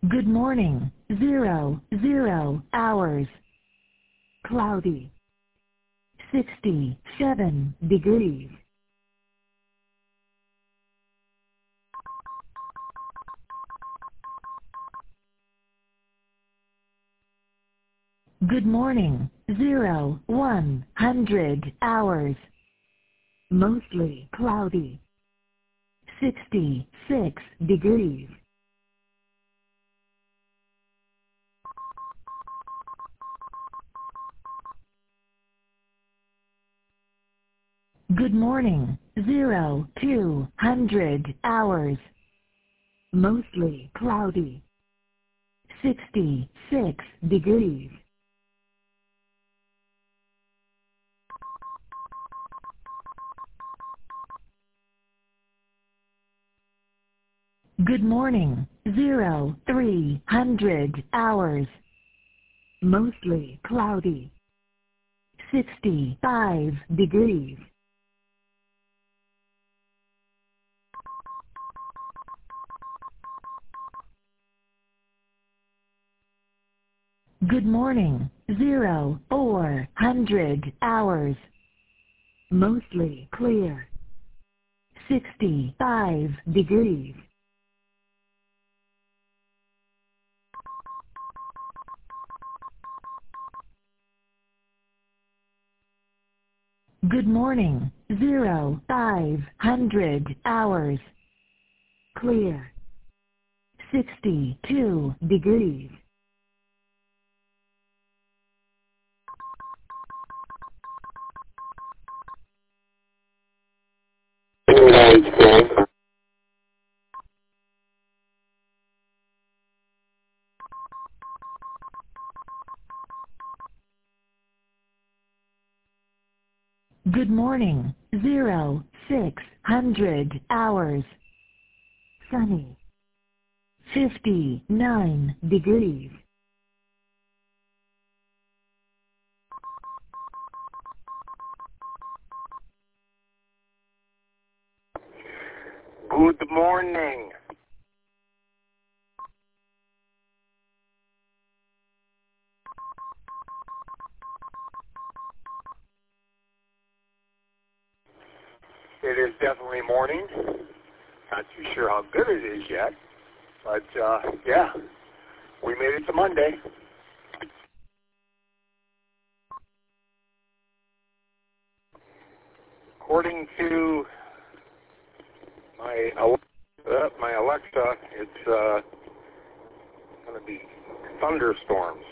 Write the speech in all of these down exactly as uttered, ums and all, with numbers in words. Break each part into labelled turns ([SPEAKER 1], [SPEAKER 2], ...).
[SPEAKER 1] Good morning. Zero, zero hours. Cloudy. sixty-seven degrees. Good morning. Zero, one hundred hours. Mostly cloudy. sixty-six degrees. Good morning. Zero, two hundred hours. Mostly cloudy. sixty-six degrees. Good morning. Zero, three hundred hours. Mostly cloudy. sixty-five degrees. Good morning. Zero, four hundred hours. Mostly clear. sixty-five degrees. Good morning. Zero, five hundred hours. Clear. sixty-two degrees. Good morning. Zero, six hundred hours. Sunny. fifty-nine degrees.
[SPEAKER 2] Good morning. It is definitely morning. Not too sure how good it is yet, but uh, yeah, we made it to Monday. According to my uh, my Alexa, it's uh, going to be thunderstorms.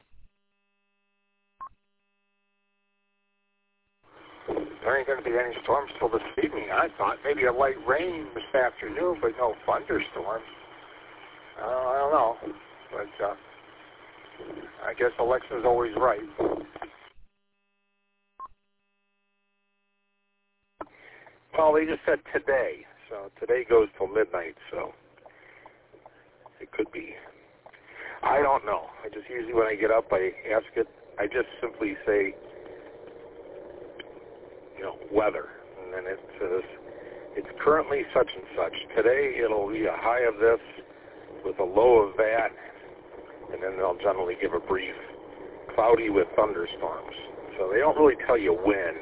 [SPEAKER 2] There ain't going to be any storms till this evening. I thought maybe a light rain this afternoon, but no thunderstorms. Uh, I don't know, but uh, I guess Alexa's always right. Well, they just said today, so today goes till midnight, so it could be. I don't know. I just usually when I get up, I ask it. I just simply say, you know, weather, and then it says it's currently such and such. Today it'll be a high of this with a low of that, and then they'll generally give a brief. Cloudy with thunderstorms. So they don't really tell you when.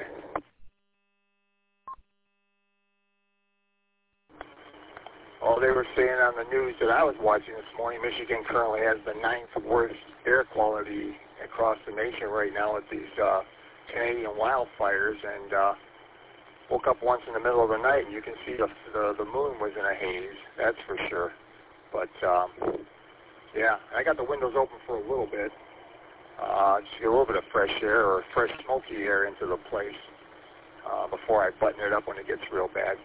[SPEAKER 2] Oh, they were saying on the news that I was watching this morning, Michigan currently has the ninth worst air quality across the nation right now with these uh, Canadian wildfires, and uh, woke up once in the middle of the night and you can see the the, the moon was in a haze, that's for sure. But um, yeah, I got the windows open for a little bit, uh, just to get a little bit of fresh air or fresh smoky air into the place uh, before I button it up when it gets real bad.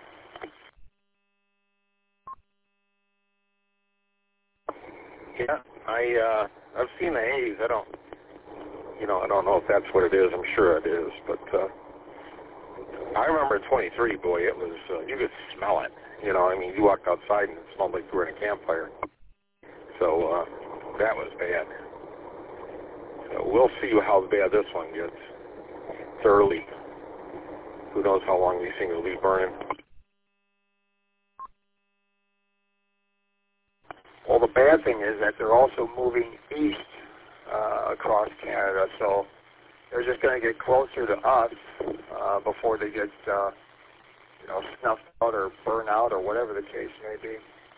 [SPEAKER 2] Yeah, I uh, I've seen the haze. I don't, you know, I don't know if that's what it is. I'm sure it is, but uh, I remember at twenty-three, boy, it was uh, you could smell it. You know, I mean, you walked outside and it smelled like you were in a campfire. So uh, that was bad. So we'll see how bad this one gets. It's early. Who knows how long these things will be burning. Well, the bad thing is that they're also moving east uh, across Canada, so they're just going to get closer to us uh, before they get, uh, you know, snuffed out or burned out or whatever the case may be.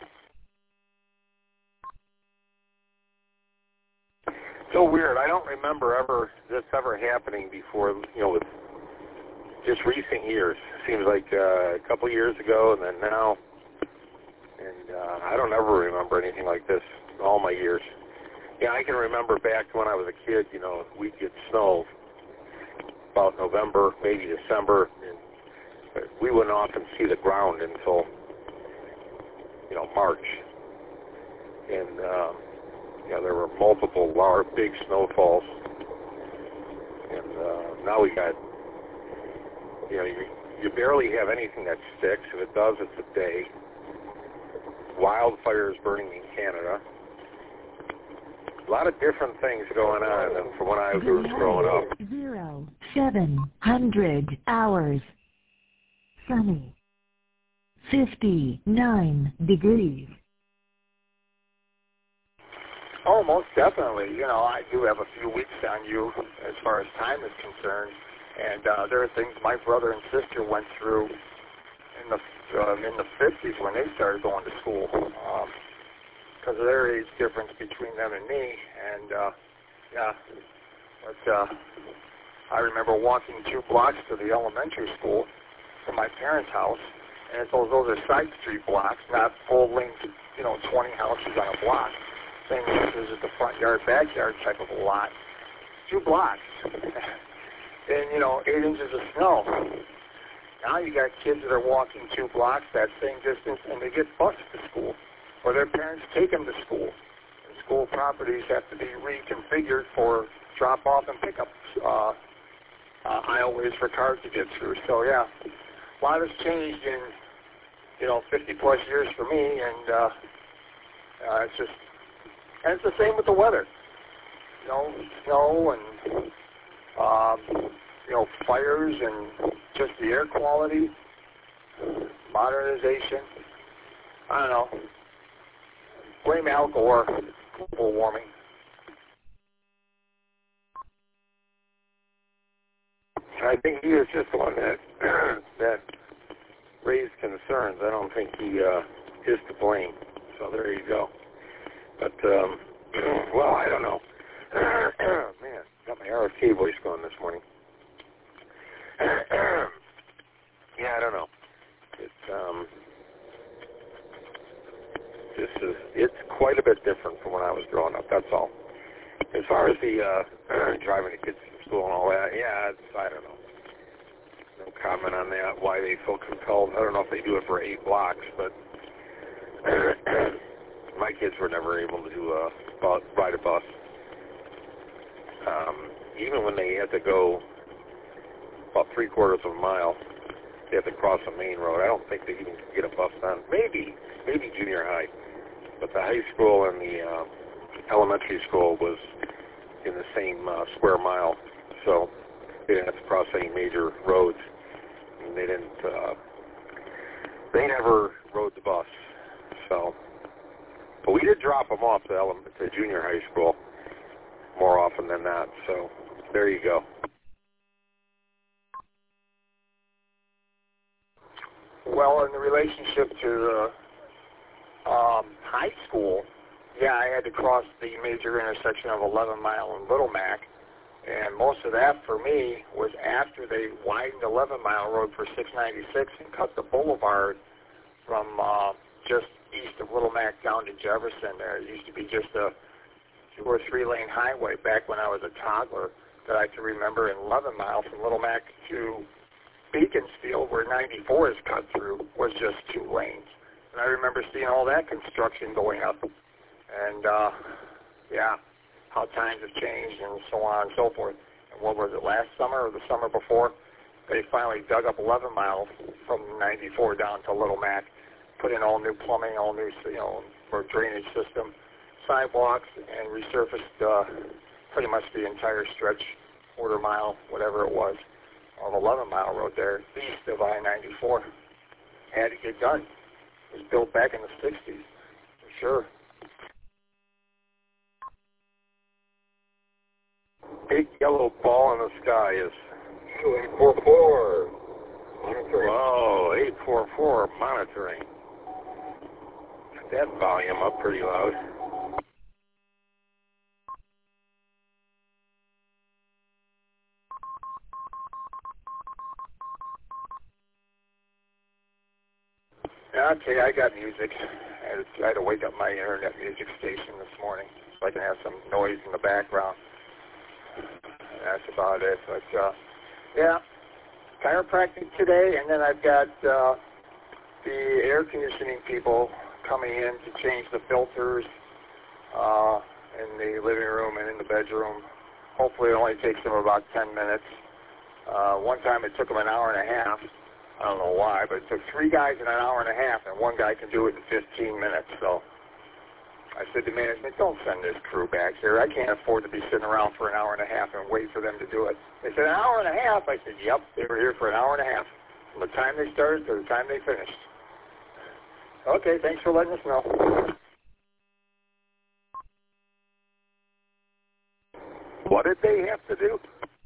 [SPEAKER 3] So weird. I don't remember ever this ever happening before, you know, with just recent years. Seems like uh, a couple years ago and then now. And uh, I don't ever remember anything like this in all my years. Yeah, I can remember back when I was a kid, you know, we'd get snow about November, maybe December, and we wouldn't often see the ground until, you know, March. And, uh, you know, there were multiple large, big snowfalls. And uh, now we got, you know, you, you barely have anything that sticks. If it does, it's a day. Wildfires burning in Canada. A lot of different things going on than from when I was growing up.
[SPEAKER 1] Zero, seven hundred hours. Sunny. fifty-nine degrees.
[SPEAKER 2] Oh, most definitely. You know, I do have a few weeks on you as far as time is concerned. And uh, there are things my brother and sister went through in the uh, in the fifties when they started going to school, because um, of their age difference between them and me. And uh, yeah, but uh, I remember walking two blocks to the elementary school from my parents' house, and those those are side street blocks, not full length, you know, twenty houses on a block. Same as is the front yard, backyard type of a lot. Two blocks, and you know, eight inches of snow. Now you got kids that are walking two blocks that same distance, and they get bused to school, or their parents take them to school. And school properties have to be reconfigured for drop-off and pickup uh, uh, aisleways for cars to get through. So yeah, a lot has changed in, you know, fifty plus years for me, and uh, uh, it's just, and it's the same with the weather. You know, snow and um, you know, fires and just the air quality, modernization. I don't know. Blame Al Gore, global warming.
[SPEAKER 3] I think he was just the one that that raised concerns. I don't think he uh, is to blame. So there you go. But um, well, I don't know. Man, got my R F K voice going this morning. Yeah, I don't know. It's um, this is it's quite a bit different from when I was growing up. That's all. As far as the uh, driving the kids to school and all that, yeah, it's, I don't know. No comment on that. Why they feel compelled? I don't know if they do it for eight blocks, but my kids were never able to do a bus, ride a bus. Um, even when they had to go about three quarters of a mile, they have to cross a main road. I don't think they even get a bus on. Maybe, maybe junior high. But the high school and the uh, elementary school was in the same uh, square mile, so they didn't have to cross any major roads. And they didn't. Uh, they never rode the bus. So, but we did drop them off to, ele- to junior high school more often than that. So there you go.
[SPEAKER 2] Well, in the relationship to the um, high school, yeah, I had to cross the major intersection of eleven mile and Little Mac, and most of that for me was after they widened eleven mile road for six ninety-six and cut the boulevard from uh, just east of Little Mac down to Jefferson there. It used to be just a two or three lane highway back when I was a toddler that I can remember, in eleven mile from Little Mac to Beaconsfield, where ninety-four is cut through, was just two lanes. And I remember seeing all that construction going up. And, uh, yeah, how times have changed and so on and so forth. And what was it, last summer or the summer before? They finally dug up eleven miles from ninety-four down to Little Mac, put in all new plumbing, all new, you know, for drainage system, sidewalks, and resurfaced uh, pretty much the entire stretch, quarter mile, whatever it was, of eleven mile road there east of I ninety-four. Had to get done. It was built back in the sixties, for sure.
[SPEAKER 3] big yellow ball in the sky is...
[SPEAKER 2] eight four four. Monitoring.
[SPEAKER 3] Whoa, eight four four monitoring. Got that volume up pretty loud.
[SPEAKER 2] Okay, I got music. I had, to, I had to wake up my internet music station this morning so I can have some noise in the background. That's about it. But, uh, yeah, chiropractic today, and then I've got uh, the air conditioning people coming in to change the filters uh, in the living room and in the bedroom. Hopefully it only takes them about ten minutes. Uh, one time it took them an hour and a half. I don't know why, but it took three guys in an hour and a half, and one guy can do it in fifteen minutes. So I said to management, don't send this crew back here. I can't afford to be sitting around for an hour and a half and wait for them to do it. They said, an hour and a half? I said, yep, they were here for an hour and a half, from the time they started to the time they finished. Okay, thanks for letting us know.
[SPEAKER 3] What did they have to do?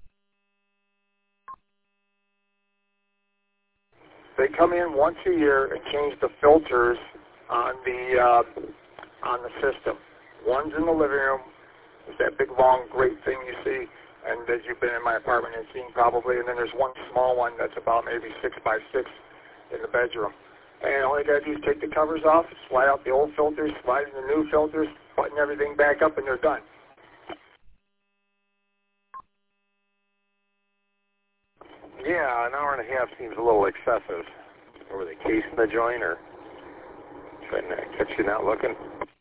[SPEAKER 2] They come in once a year and change the filters on the uh, on the system. One's in the living room. It's that big, long, great thing you see, and that you've been in my apartment and seen probably. And then there's one small one that's about maybe six by six in the bedroom. And all you got to do is take the covers off, slide out the old filters, slide in the new filters, button everything back up, and they're done.
[SPEAKER 3] Yeah, an hour and a half seems a little excessive. Or were they casing the joint or trying to catch you not looking?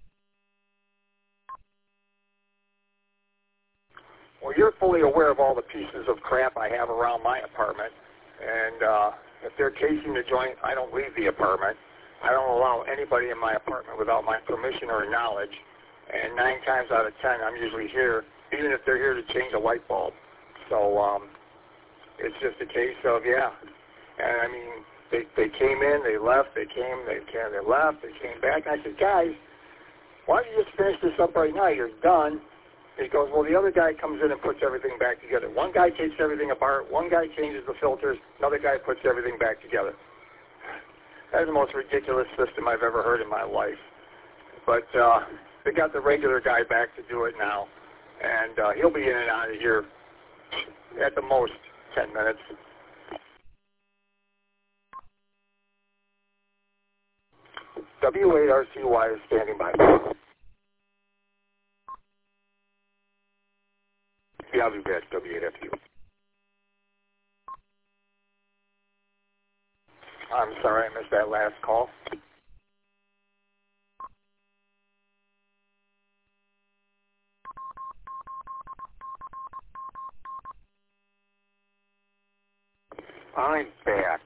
[SPEAKER 2] Well, you're fully aware of all the pieces of crap I have around my apartment. And uh, if they're casing the joint, I don't leave the apartment. I don't allow anybody in my apartment without my permission or knowledge. And nine times out of ten, I'm usually here, even if they're here to change a light bulb. So, um... it's just a case of, yeah. And I mean, they they came in, they left, they came, they came, they left, they came back. And I said, guys, why don't you just finish this up right now? You're done. He goes, well, the other guy comes in and puts everything back together. One guy takes everything apart. One guy changes the filters. Another guy puts everything back together. That's the most ridiculous system I've ever heard in my life. But uh, they got the regular guy back to do it now. And uh, he'll be in and out of here at the most ten minutes. W eight R C Y is standing by.
[SPEAKER 3] Yeah, I'll be back. W eight F U.
[SPEAKER 2] I'm sorry, I missed that last call.
[SPEAKER 3] I'm back.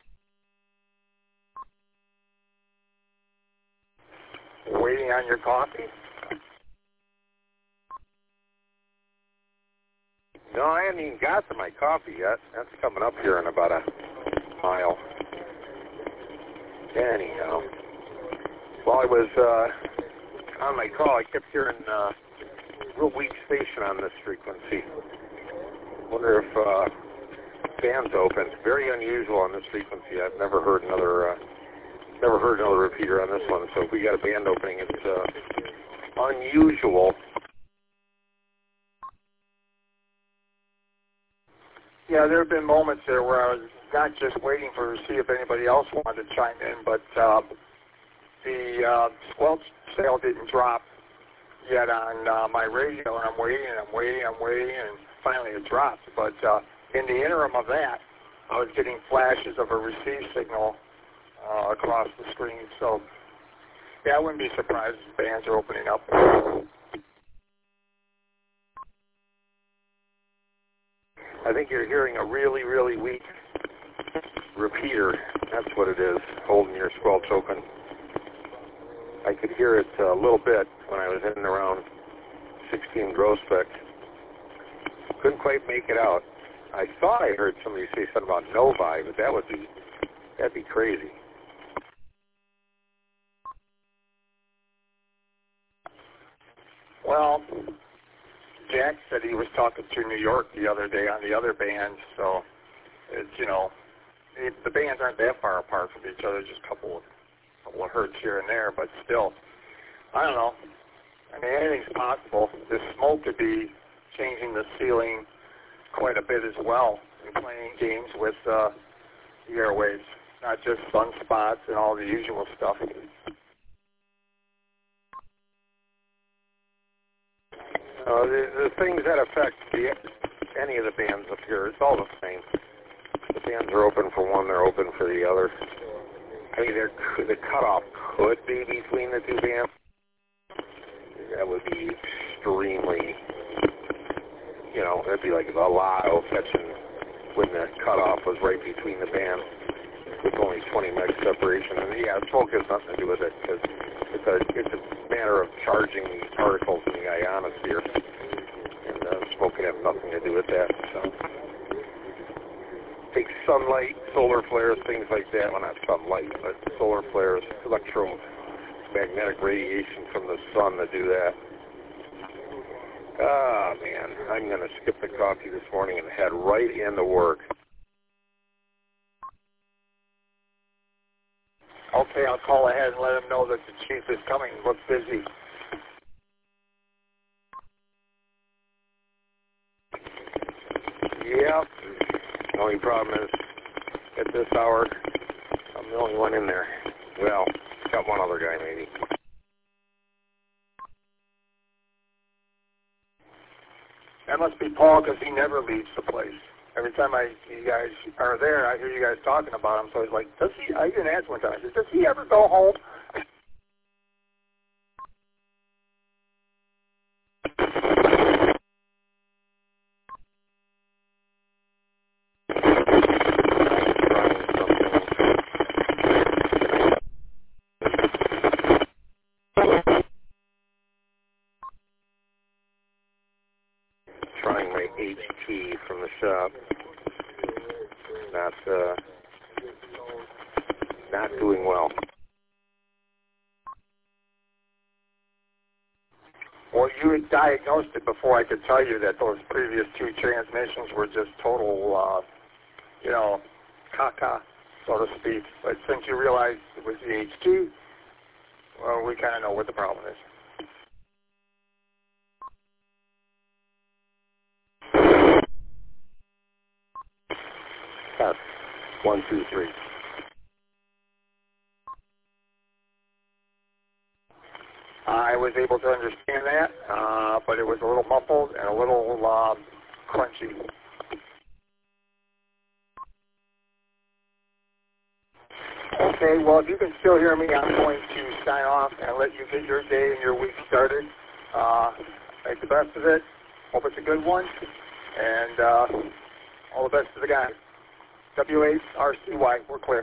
[SPEAKER 2] Waiting on your coffee?
[SPEAKER 3] No, I haven't even got to my coffee yet. That's coming up here in about a mile. Anyhow, while I was uh, on my call, I kept hearing uh, real weak station on this frequency. Wonder if uh, band's open. Very unusual on this frequency. I've never heard another, uh, never heard another repeater on this one. So if we got a band opening, it's uh, unusual.
[SPEAKER 2] Yeah, there have been moments there where I was not just waiting for to see if anybody else wanted to chime in, but uh, the uh, squelch sale didn't drop yet on uh, my radio, and I'm waiting, and I'm waiting, I'm waiting, and finally it dropped. But uh, in the interim of that, I was getting flashes of a receive signal uh, across the screen. So, yeah, I wouldn't be surprised if bands are opening up.
[SPEAKER 3] I think you're hearing a really, really weak repeater. That's what it is, holding your squelch open. I could hear it a little bit when I was in and around sixteen Groesbeck. Couldn't quite make it out. I thought I heard somebody say something about Novi, but that would be, that'd be crazy.
[SPEAKER 2] Well, Jack said he was talking to New York the other day on the other bands, so it's, you know, it, the bands aren't that far apart from each other, just a couple of, couple of hertz here and there, but still, I don't know. I mean, anything's possible. This smoke could be changing the ceiling quite a bit as well and playing games with uh, the airwaves, not just sunspots and all the usual stuff.
[SPEAKER 3] Uh, the, the things that affect the, any of the bands up here, it's all the same. The bands are open for one, they're open for the other. I mean, the cutoff could be between the two bands. That would be extremely, you know, that'd be like a Lotto catching when the cutoff was right between the bands with only twenty meg separation. And yeah, smoke has nothing to do with it because it's a, it's a matter of charging these particles in the ionosphere. And uh, smoke can have nothing to do with that. So, take sunlight, solar flares, things like that. Well, not sunlight, but solar flares, electromagnetic radiation from the sun to do that. Ah, man, I'm going to skip the coffee this morning and head right into work.
[SPEAKER 2] Okay, I'll call ahead and let him know that the chief is coming. Looks busy.
[SPEAKER 3] Yep. The only problem is, at this hour, I'm the only one in there. Well, got one other guy maybe.
[SPEAKER 2] That must be Paul because he never leaves the place. Every time I you guys are there, I hear you guys talking about him. So he's like, does he? I even asked one time. I said, does he ever go home?
[SPEAKER 3] Trying my H T from the shop. Not, uh, not doing well.
[SPEAKER 2] Well, you had diagnosed it before I could tell you that those previous two transmissions were just total, uh, you know, caca, so to speak. But since you realized it was the H T, well, we kind of know what the problem is.
[SPEAKER 3] Test. One, two, three.
[SPEAKER 2] I was able to understand that, uh, but it was a little muffled and a little uh, crunchy. Okay, well, if you can still hear me, I'm going to sign off and let you get your day and your week started. Uh, make the best of it. Hope it's a good one. And uh, all the best to the guys. W H R C Y, we're clear.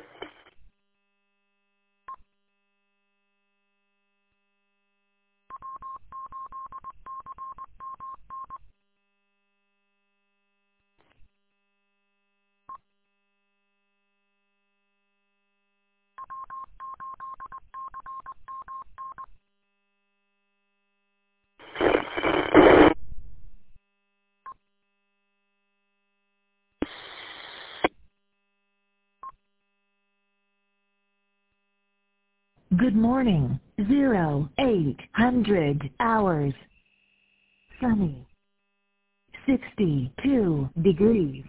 [SPEAKER 1] Good morning. Zero, eight hundred hours. Sunny. sixty-two degrees.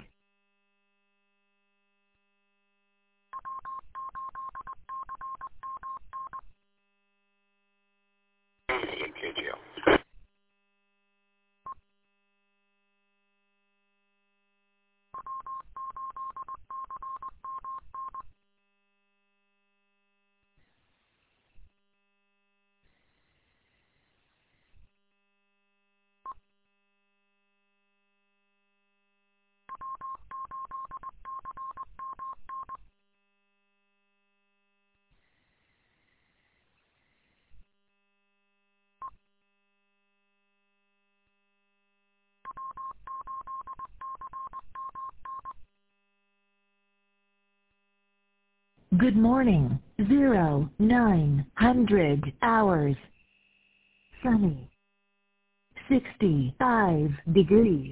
[SPEAKER 1] Good morning. Zero, nine hundred hours. Sunny. sixty-five degrees.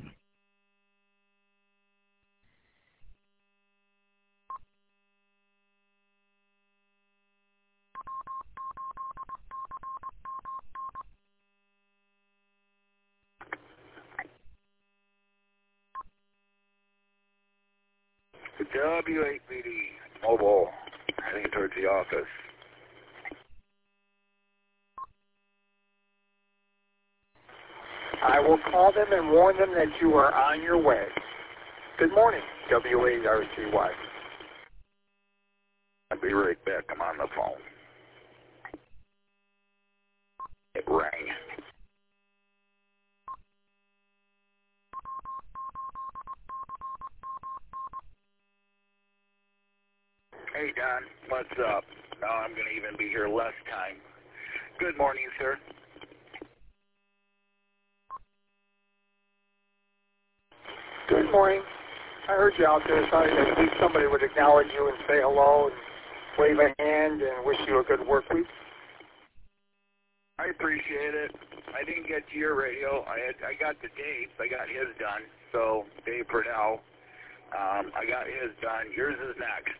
[SPEAKER 3] W eight B D mobile, heading towards the office.
[SPEAKER 2] I will call them and warn them that you are on your way. Good morning, W eight R C Y.
[SPEAKER 3] I'll be right back. I'm on the phone. It rang. Hey, Don, what's up? Now I'm going to even be here less time. Good morning, sir.
[SPEAKER 2] Good morning. I heard you out there, so at least somebody would acknowledge you and say hello and wave a hand and wish you a good work week.
[SPEAKER 3] I appreciate it. I didn't get to your radio. I had, I got the Dave's. I got his done. So, Dave Purnell, um, I got his done. Yours is next.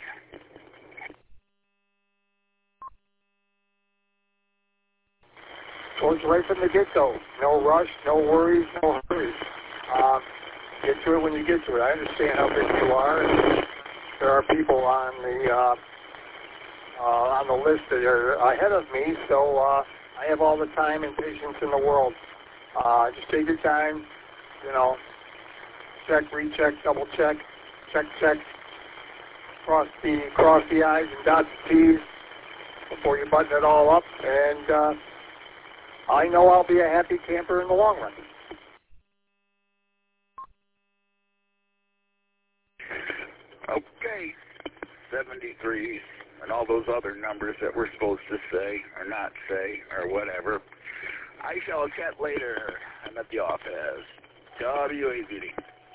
[SPEAKER 2] Told you right from the get-go. No rush, no worries, no hurries. Um, get to it when you get to it. I understand how busy you are. And there are people on the uh, uh, on the list that are ahead of me, so uh, I have all the time and patience in the world. Uh, just take your time, you know, check, recheck, double check, check, check, cross the cross the I's and dot the T's before you button it all up, and uh, I know I'll be a happy camper in the long run.
[SPEAKER 3] Okay, seventy-threes and all those other numbers that we're supposed to say or not say or whatever. I shall chat later. I'm at the office. W A V D.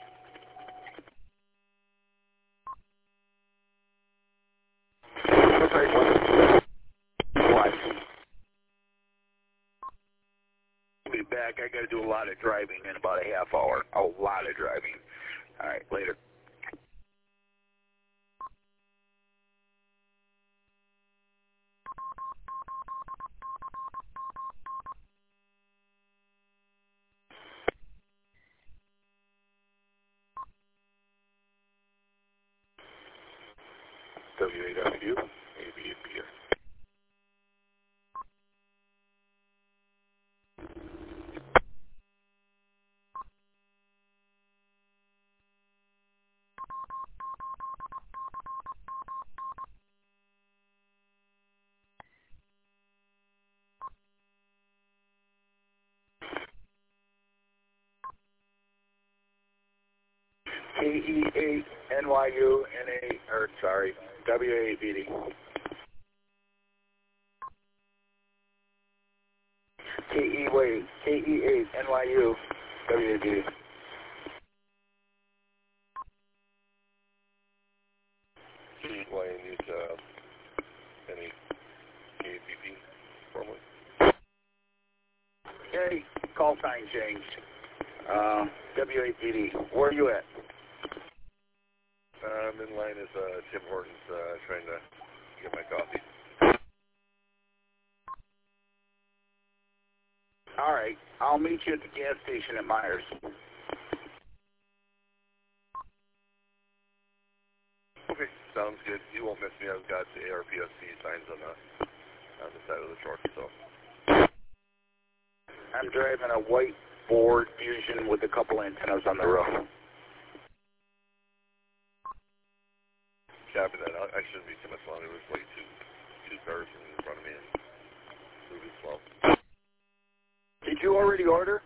[SPEAKER 2] What?
[SPEAKER 3] I'll be back. I got to do a lot of driving in about a half hour. A lot of driving. All right, later. W A W, A B here. K E eight N Y U N A, or sorry, W A V D. K E wait, K E eight N Y U W A V D.
[SPEAKER 4] Why you need uh, any K P P formally?
[SPEAKER 3] Hey, call sign changed. Uh, W A V D. Where are you at?
[SPEAKER 4] I'm in line as uh, Tim Hortons uh, trying to get my coffee.
[SPEAKER 3] All right, I'll meet you at the gas station at Myers.
[SPEAKER 4] Okay, sounds good. You won't miss me. I've got the A R P S C signs on the on the side of the truck, so.
[SPEAKER 3] I'm driving a white Ford Fusion with a couple antennas on the roof.
[SPEAKER 4] Copy that. I, I shouldn't be too much longer. There's like two two cars in front of me and moving slow.
[SPEAKER 3] Did you already order?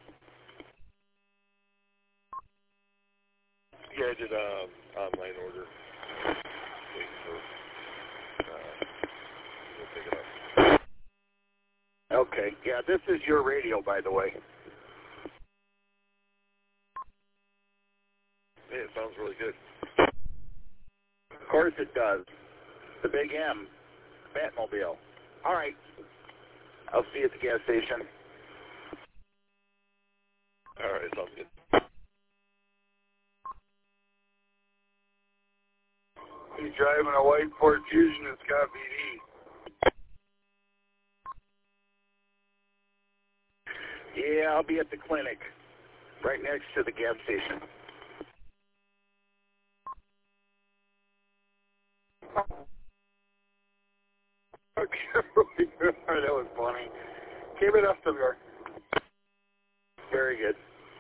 [SPEAKER 4] Yeah, I did um online order. Waiting for uh, we'll pick it up.
[SPEAKER 3] Okay, yeah, this is your radio, by the way.
[SPEAKER 4] Hey, it sounds really good.
[SPEAKER 3] Of course it does. The Big M, Batmobile. All right, I'll see you at the gas station.
[SPEAKER 4] Sounds good.
[SPEAKER 2] He's driving a white Ford Fusion that's got V D.
[SPEAKER 5] Yeah, I'll be at the clinic, right next to the gas station.
[SPEAKER 2] Okay, that was funny. Keep it up, W R.
[SPEAKER 5] Very good.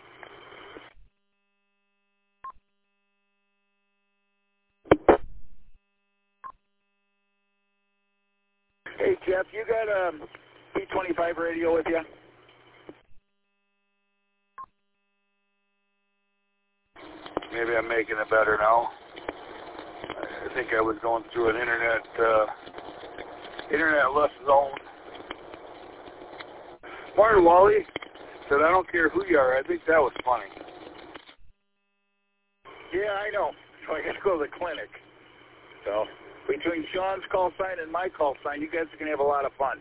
[SPEAKER 5] Hey, Jeff, you got a B twenty-five radio with you?
[SPEAKER 2] Maybe I'm making it better now. I think I was going through an internet, uh, internet left zone. Martin Wally said, I don't care who you are. I think that was funny.
[SPEAKER 5] Yeah, I know. So I got to go to the clinic. So between Sean's call sign and my call sign, you guys are going to have a lot of fun.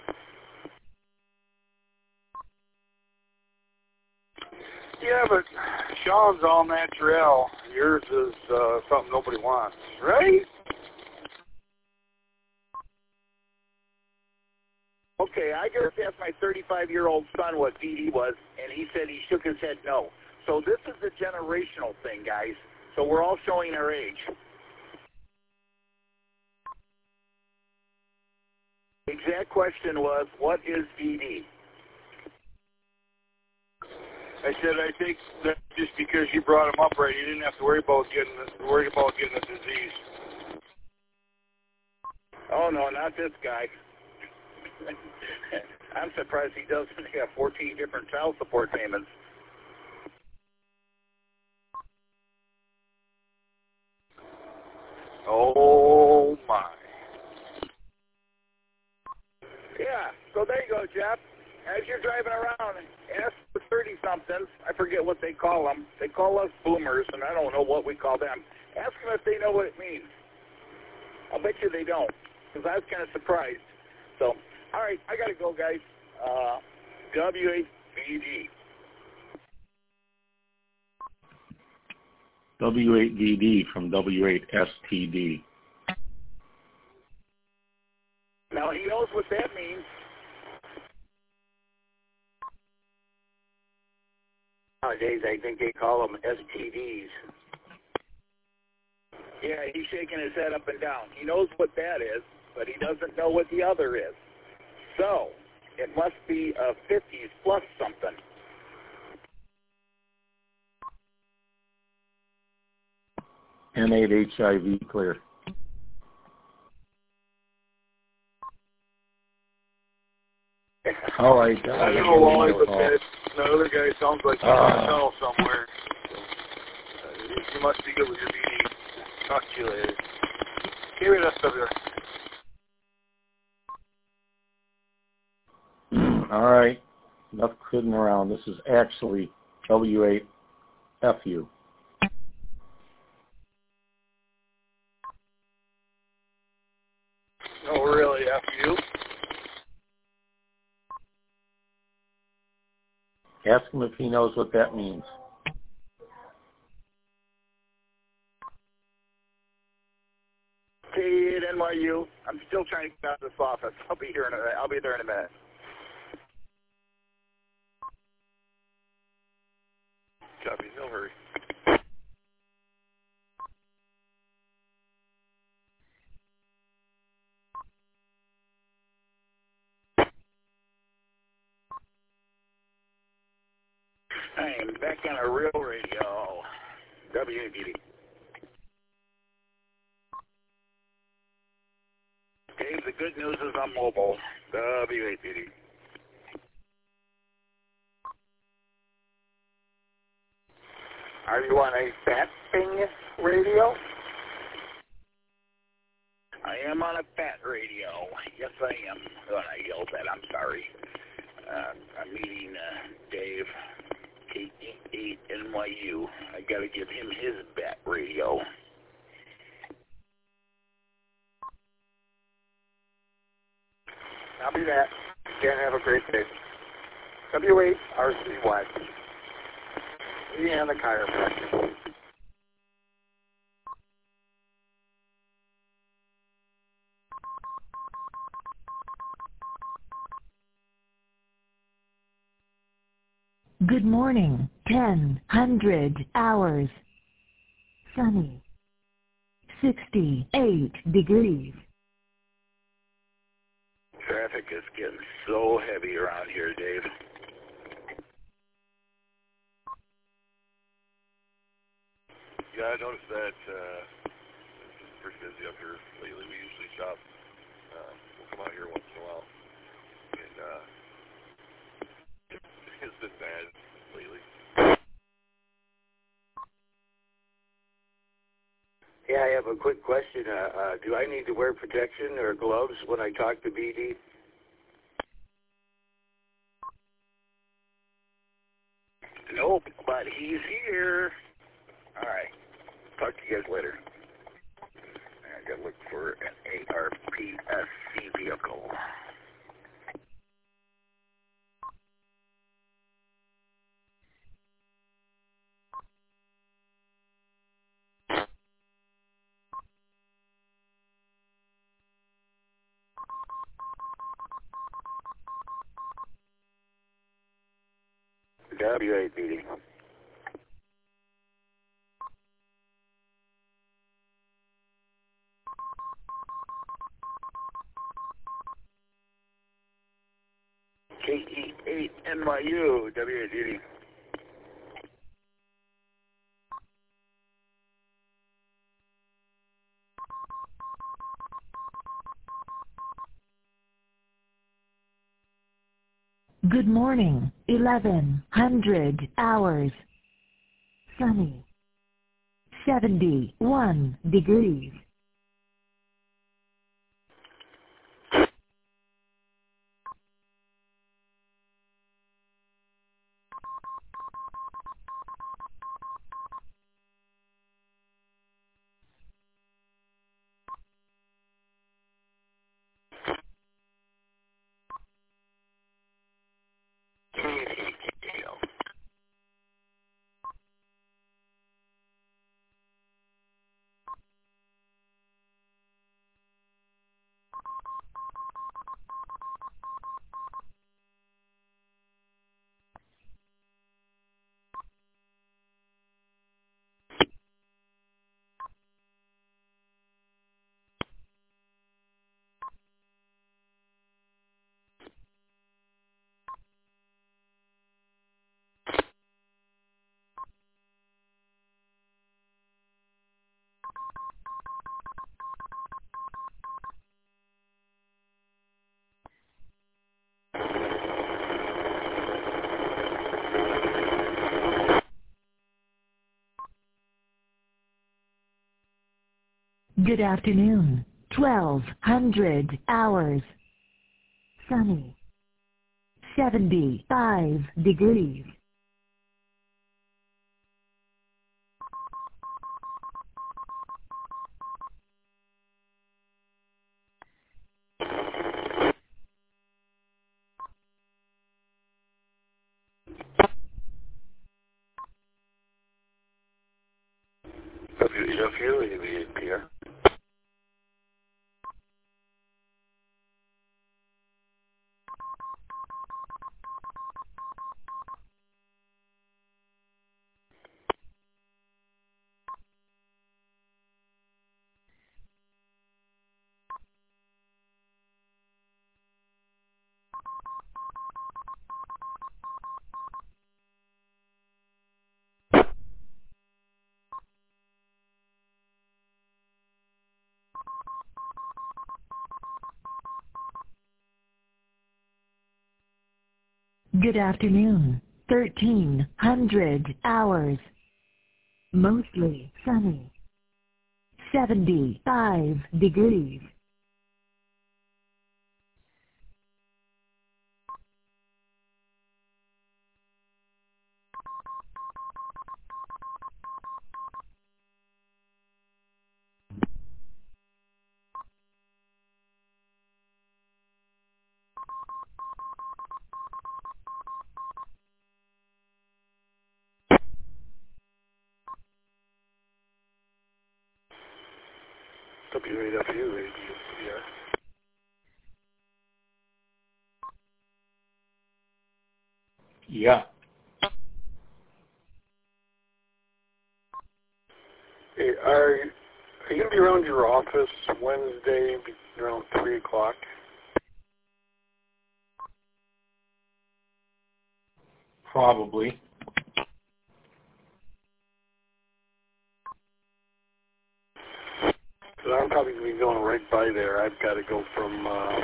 [SPEAKER 2] Yeah, but Sean's all natural. Yours is uh, something nobody wants, right?
[SPEAKER 5] Okay, I just asked my thirty-five-year-old son what V D was, and he said he shook his head no. So this is a generational thing, guys. So we're all showing our age. The exact question was, what is V D?
[SPEAKER 2] I said, I think that just because you brought him up right, you didn't have to worry about getting worry about getting a disease.
[SPEAKER 5] Oh no, not this guy. I'm surprised he doesn't have fourteen different child support payments.
[SPEAKER 2] Oh my.
[SPEAKER 5] Yeah, so there you go, Jeff. As you're driving around, ask the thirty-somethings. I forget what they call them. They call us boomers, and I don't know what we call them. Ask them if they know what it means. I'll bet you they don't, because I was kind of surprised. So, all right, I got to go, guys. Uh, W eight V D.
[SPEAKER 6] W eight V D from W eight S T D.
[SPEAKER 5] Now, he knows what that means. Nowadays, I think they call them S T Ds. Yeah, he's shaking his head up and down. He knows what that is, but he doesn't know what the other is. So, it must be a fifties plus something.
[SPEAKER 6] N eight H I V clear. All right.
[SPEAKER 2] I don't know why, but that, the other guy sounds like he's
[SPEAKER 6] uh,
[SPEAKER 2] in a tunnel somewhere. Uh, you must be good with your B D. Talk to you later. Give me that stuff there.
[SPEAKER 6] All right. Enough kidding around. This is actually W eight F U.
[SPEAKER 2] Oh, really? F U?
[SPEAKER 6] Ask him if he knows what that means.
[SPEAKER 5] Hey, at N Y U, I'm still trying to get out of this office. I'll be here in a, I'll be there in a minute.
[SPEAKER 4] Copy, no hurry.
[SPEAKER 5] I am back on a real radio. W A B D. Dave, the good news is I'm mobile. W A B D. Are you on a fat-thing radio? I am on a fat radio. Yes, I am. Oh, I yelled that. I'm sorry. Uh, I'm meeting uh, Dave, K eight N Y U. I got to give him his bat radio.
[SPEAKER 2] I'll be back. Again, have a great day. W eight R C Y. Yeah, the chiropractor.
[SPEAKER 1] Good morning, ten hundred hours. Sunny. sixty-eight degrees.
[SPEAKER 5] Traffic is getting so heavy around here, Dave.
[SPEAKER 4] Yeah, I noticed that uh, it's pretty busy up here lately. We usually shop. Uh, we'll come out here once in a while. And uh, it's been bad lately.
[SPEAKER 7] Yeah, I have a quick question. Uh, uh, do I need to wear protection or gloves when I talk to B D?
[SPEAKER 5] Nope, but he's here. All right. Talk to you guys later. I gotta look for an A R P S C vehicle.
[SPEAKER 7] W eight B D.
[SPEAKER 5] K E eight N Y U, W eight D D.
[SPEAKER 1] Good morning, eleven hundred hours. Sunny. seventy-one degrees. Good afternoon, twelve hundred hours. Sunny. seventy-five degrees.
[SPEAKER 7] W W here.
[SPEAKER 1] Good afternoon, thirteen hundred hours. Mostly sunny. seventy-five degrees.
[SPEAKER 3] W eight F U, A D C R.
[SPEAKER 6] Yeah.
[SPEAKER 3] Hey, are, are you going to be around your office Wednesday around three o'clock?
[SPEAKER 6] Probably.
[SPEAKER 3] So I'm probably going to be going right by there. I've got to go from uh,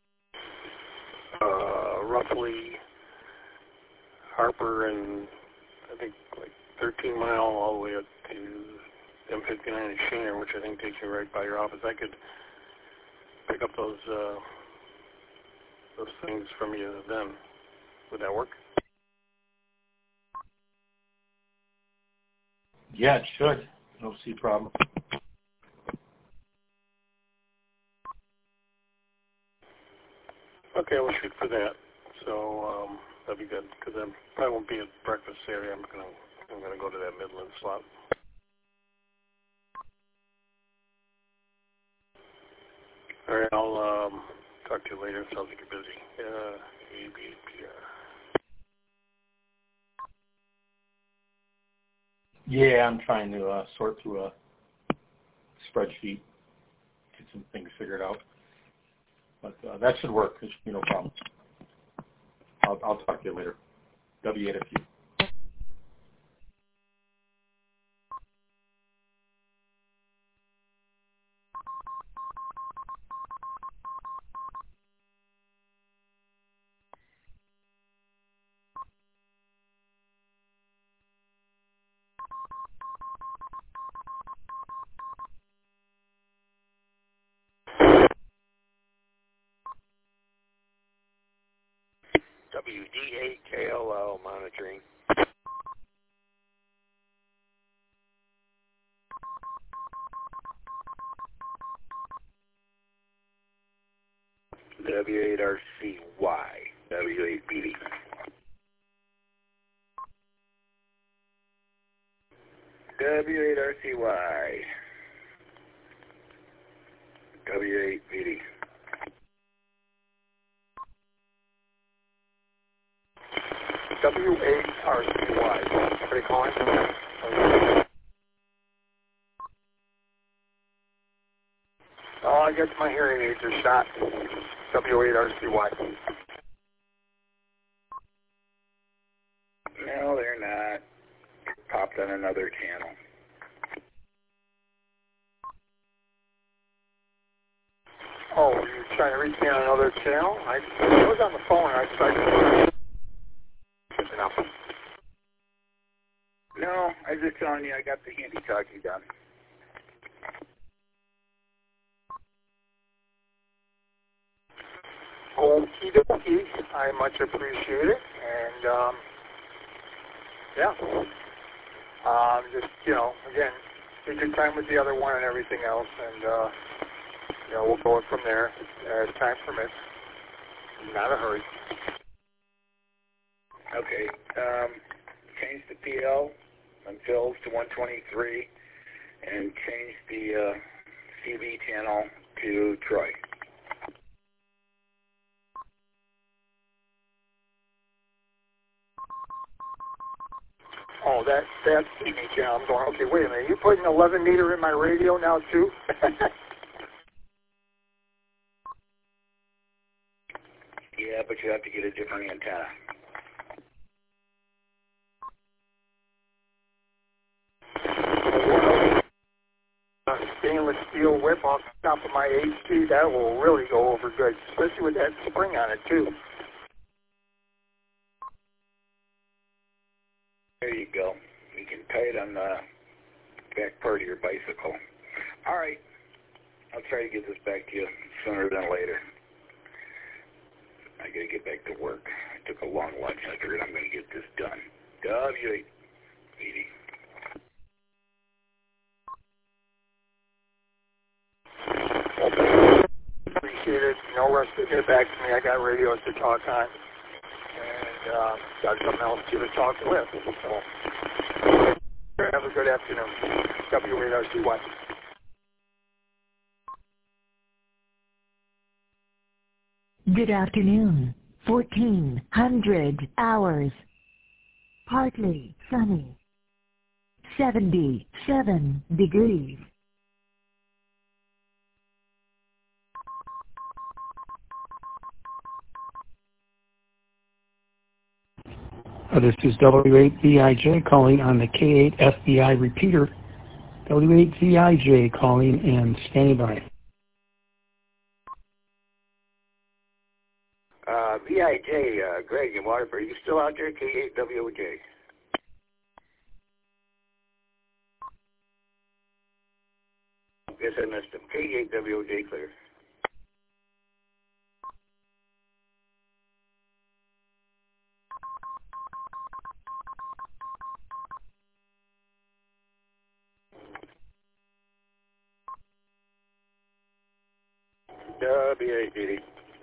[SPEAKER 3] uh, roughly Harper and I think like thirteen mile all the way up to M fifty-nine at Shaner, which I think takes you right by your office. I could pick up those uh, those things from you then. Would that work?
[SPEAKER 6] Yeah, it should. I don't see a problem.
[SPEAKER 3] Okay, we'll shoot for that. So um, that'd be good because I probably won't be at breakfast area. I'm gonna I'm gonna go to that Midland slot. All right, I'll um, talk to you later. Sounds like you're busy. Uh, A B P R.
[SPEAKER 6] Yeah, I'm trying to uh, sort through a spreadsheet, get some things figured out. But uh, that should work. It should be no problem. I'll, I'll talk to you later. W eight F U.
[SPEAKER 7] W D eight K L L monitoring. W eight R C Y. W eight B D. W eight R C Y. W eight B D.
[SPEAKER 3] W eight R C Y. What are you calling? Oh, I guess my hearing aids are shot. W eight R C Y.
[SPEAKER 7] No, they're not. Popped on another channel.
[SPEAKER 3] Oh, you're trying to reach me on another channel? I, I was on the phone. I tried to... Enough.
[SPEAKER 7] No, I was just telling you I got the handy talkie done.
[SPEAKER 3] Okie dokie. I much appreciate it. And, um, yeah. Um, just, you know, again, take your time with the other one and everything else. And, uh, you know, we'll go from there as time permits. Not a hurry.
[SPEAKER 7] Okay. Um, change the P L on Phil's to one twenty-three and change the uh, C B channel to Troy.
[SPEAKER 3] Oh, that, that's C B channel. I'm going, okay, wait a minute. You putting eleven meter in my radio now, too?
[SPEAKER 7] Yeah, but you have to get a different antenna.
[SPEAKER 3] A stainless steel whip off the top of my H T, that will really go over good, especially with that spring on it, too.
[SPEAKER 7] There you go. You can tie it on the back part of your bicycle. All right. I'll try to get this back to you sooner than later. I got to get back to work. I took a long lunch. I figured I'm going to get this done. W eight B D.
[SPEAKER 3] Appreciate it. No rush to get back to me. I got radios to talk on. And uh, got something else to talk with. So, have a good afternoon. W eight R C Y.
[SPEAKER 1] Good afternoon. fourteen hundred hours. Partly sunny. seventy-seven degrees.
[SPEAKER 8] Uh, this is W eight V I J calling on the K eight F B I repeater. W eight V I J calling and standing by.
[SPEAKER 3] Uh, V I J, uh, Greg in Waterford, are you still out there, K eight W J? Guess I missed him. K eight W J clear. W eight V D.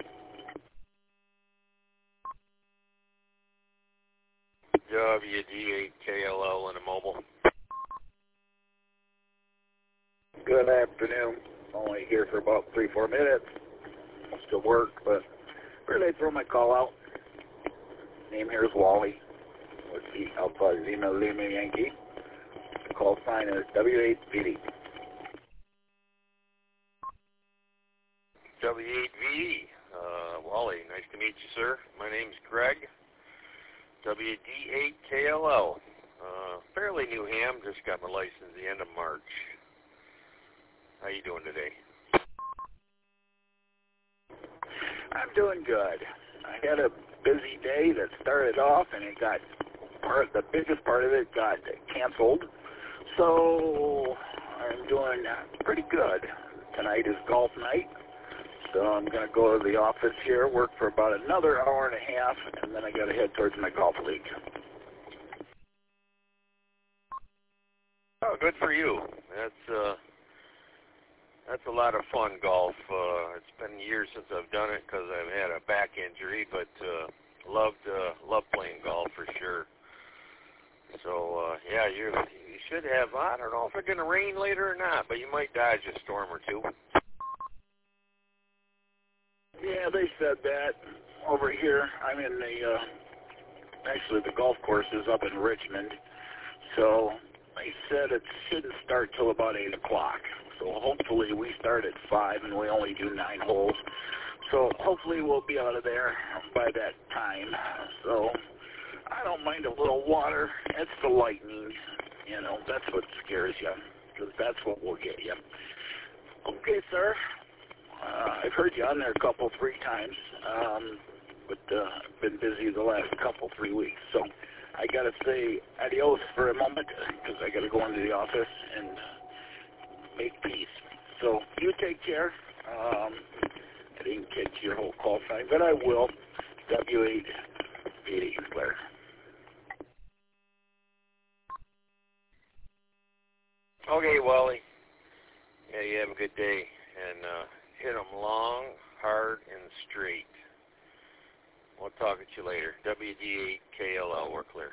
[SPEAKER 9] W D eight K L L in a mobile.
[SPEAKER 5] Good afternoon. Only here for about three, four minutes. Still work, but where did I throw my call out? Name here is Wally. With the Alpha Zima Lima Yankee. The call sign is W eight V D.
[SPEAKER 9] W eight V D. Uh, Wally, nice to meet you, sir. My name's Greg. W D eight K L L. Uh, fairly new ham. Just got my license the end of March. How you doing today?
[SPEAKER 5] I'm doing good. I had a busy day that started off, and it got part. The biggest part of it got canceled. So I'm doing pretty good. Tonight is golf night, so I'm going to go to the office here, work for about another hour and a half, and then I got to head towards my golf league.
[SPEAKER 9] Oh, good for you. That's uh, that's a lot of fun, golf. Uh, it's been years since I've done it because I've had a back injury, but uh, loved uh, love playing golf for sure. So uh, yeah, you you should have. I don't know if it's going to rain later or not, but you might dodge a storm or two.
[SPEAKER 5] Yeah, they said that over here. I'm in the, uh, actually the golf course is up in Richmond, so they said it shouldn't start till about eight o'clock. So hopefully we start at five and we only do nine holes. So hopefully we'll be out of there by that time. So I don't mind a little water. It's the lightning, you know, that's what scares you, because that's what will get you. Okay, sir. Uh, I've heard you on there a couple, three times, um, but uh, I've been busy the last couple, three weeks. So I got to say adios for a moment because I got to go into the office and make peace. So you take care. Um, I didn't catch your whole call sign, but I will. W eight V D, Blair.
[SPEAKER 9] Okay, Wally. Yeah, you have a good day. And uh, hit them long, hard, and straight. We'll talk at you later. W D eight K L L, we're clear.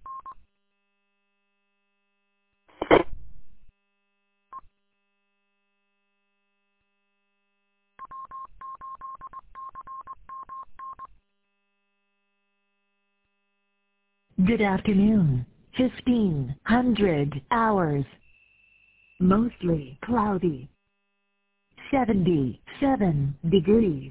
[SPEAKER 1] Good afternoon. fifteen hundred hours. Mostly cloudy. seventy-seven degrees.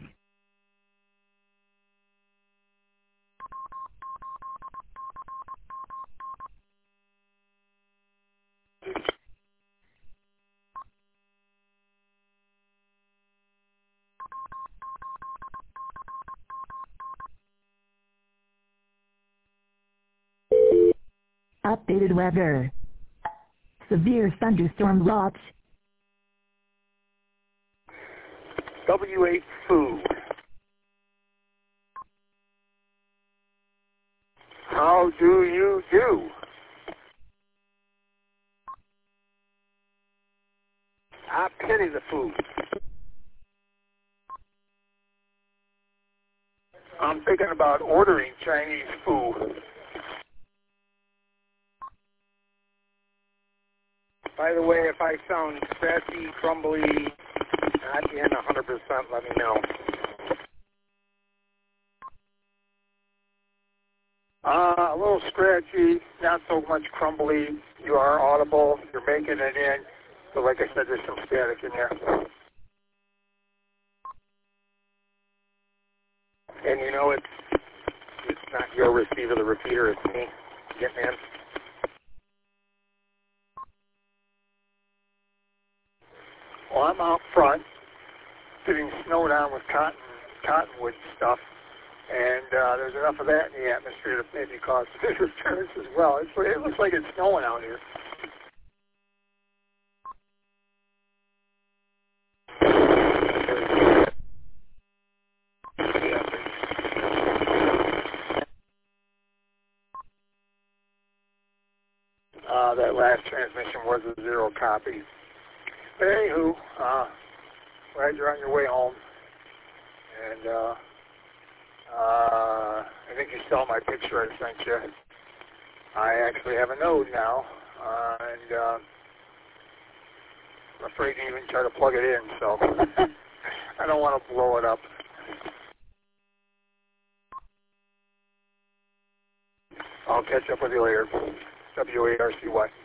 [SPEAKER 1] Updated weather. Severe thunderstorm watch.
[SPEAKER 5] W eight Food. How do you do? I pity the food. I'm thinking about ordering Chinese food.
[SPEAKER 10] By the way, if I sound scratchy, crumbly, not in one hundred percent, let me know.
[SPEAKER 2] a little scratchy, not so much crumbly. You are audible. You're making it in. So like I said, there's some static in there.
[SPEAKER 3] And you know, it's it's not your receiver, the repeater, it's me getting in.
[SPEAKER 2] Well, I'm out front, getting snowed on with cotton, cottonwood stuff, and uh, there's enough of that in the atmosphere to maybe cause interference as well. It's, it looks like it's snowing out here. Uh, that last transmission was a zero copy. But anywho, uh, glad you're on your way home. And uh, uh, I think you saw my picture I sent you. I actually have a node now, uh, and uh, I'm afraid to even try to plug it in, so I don't want to blow it up. I'll catch up with you later. W A R C Y.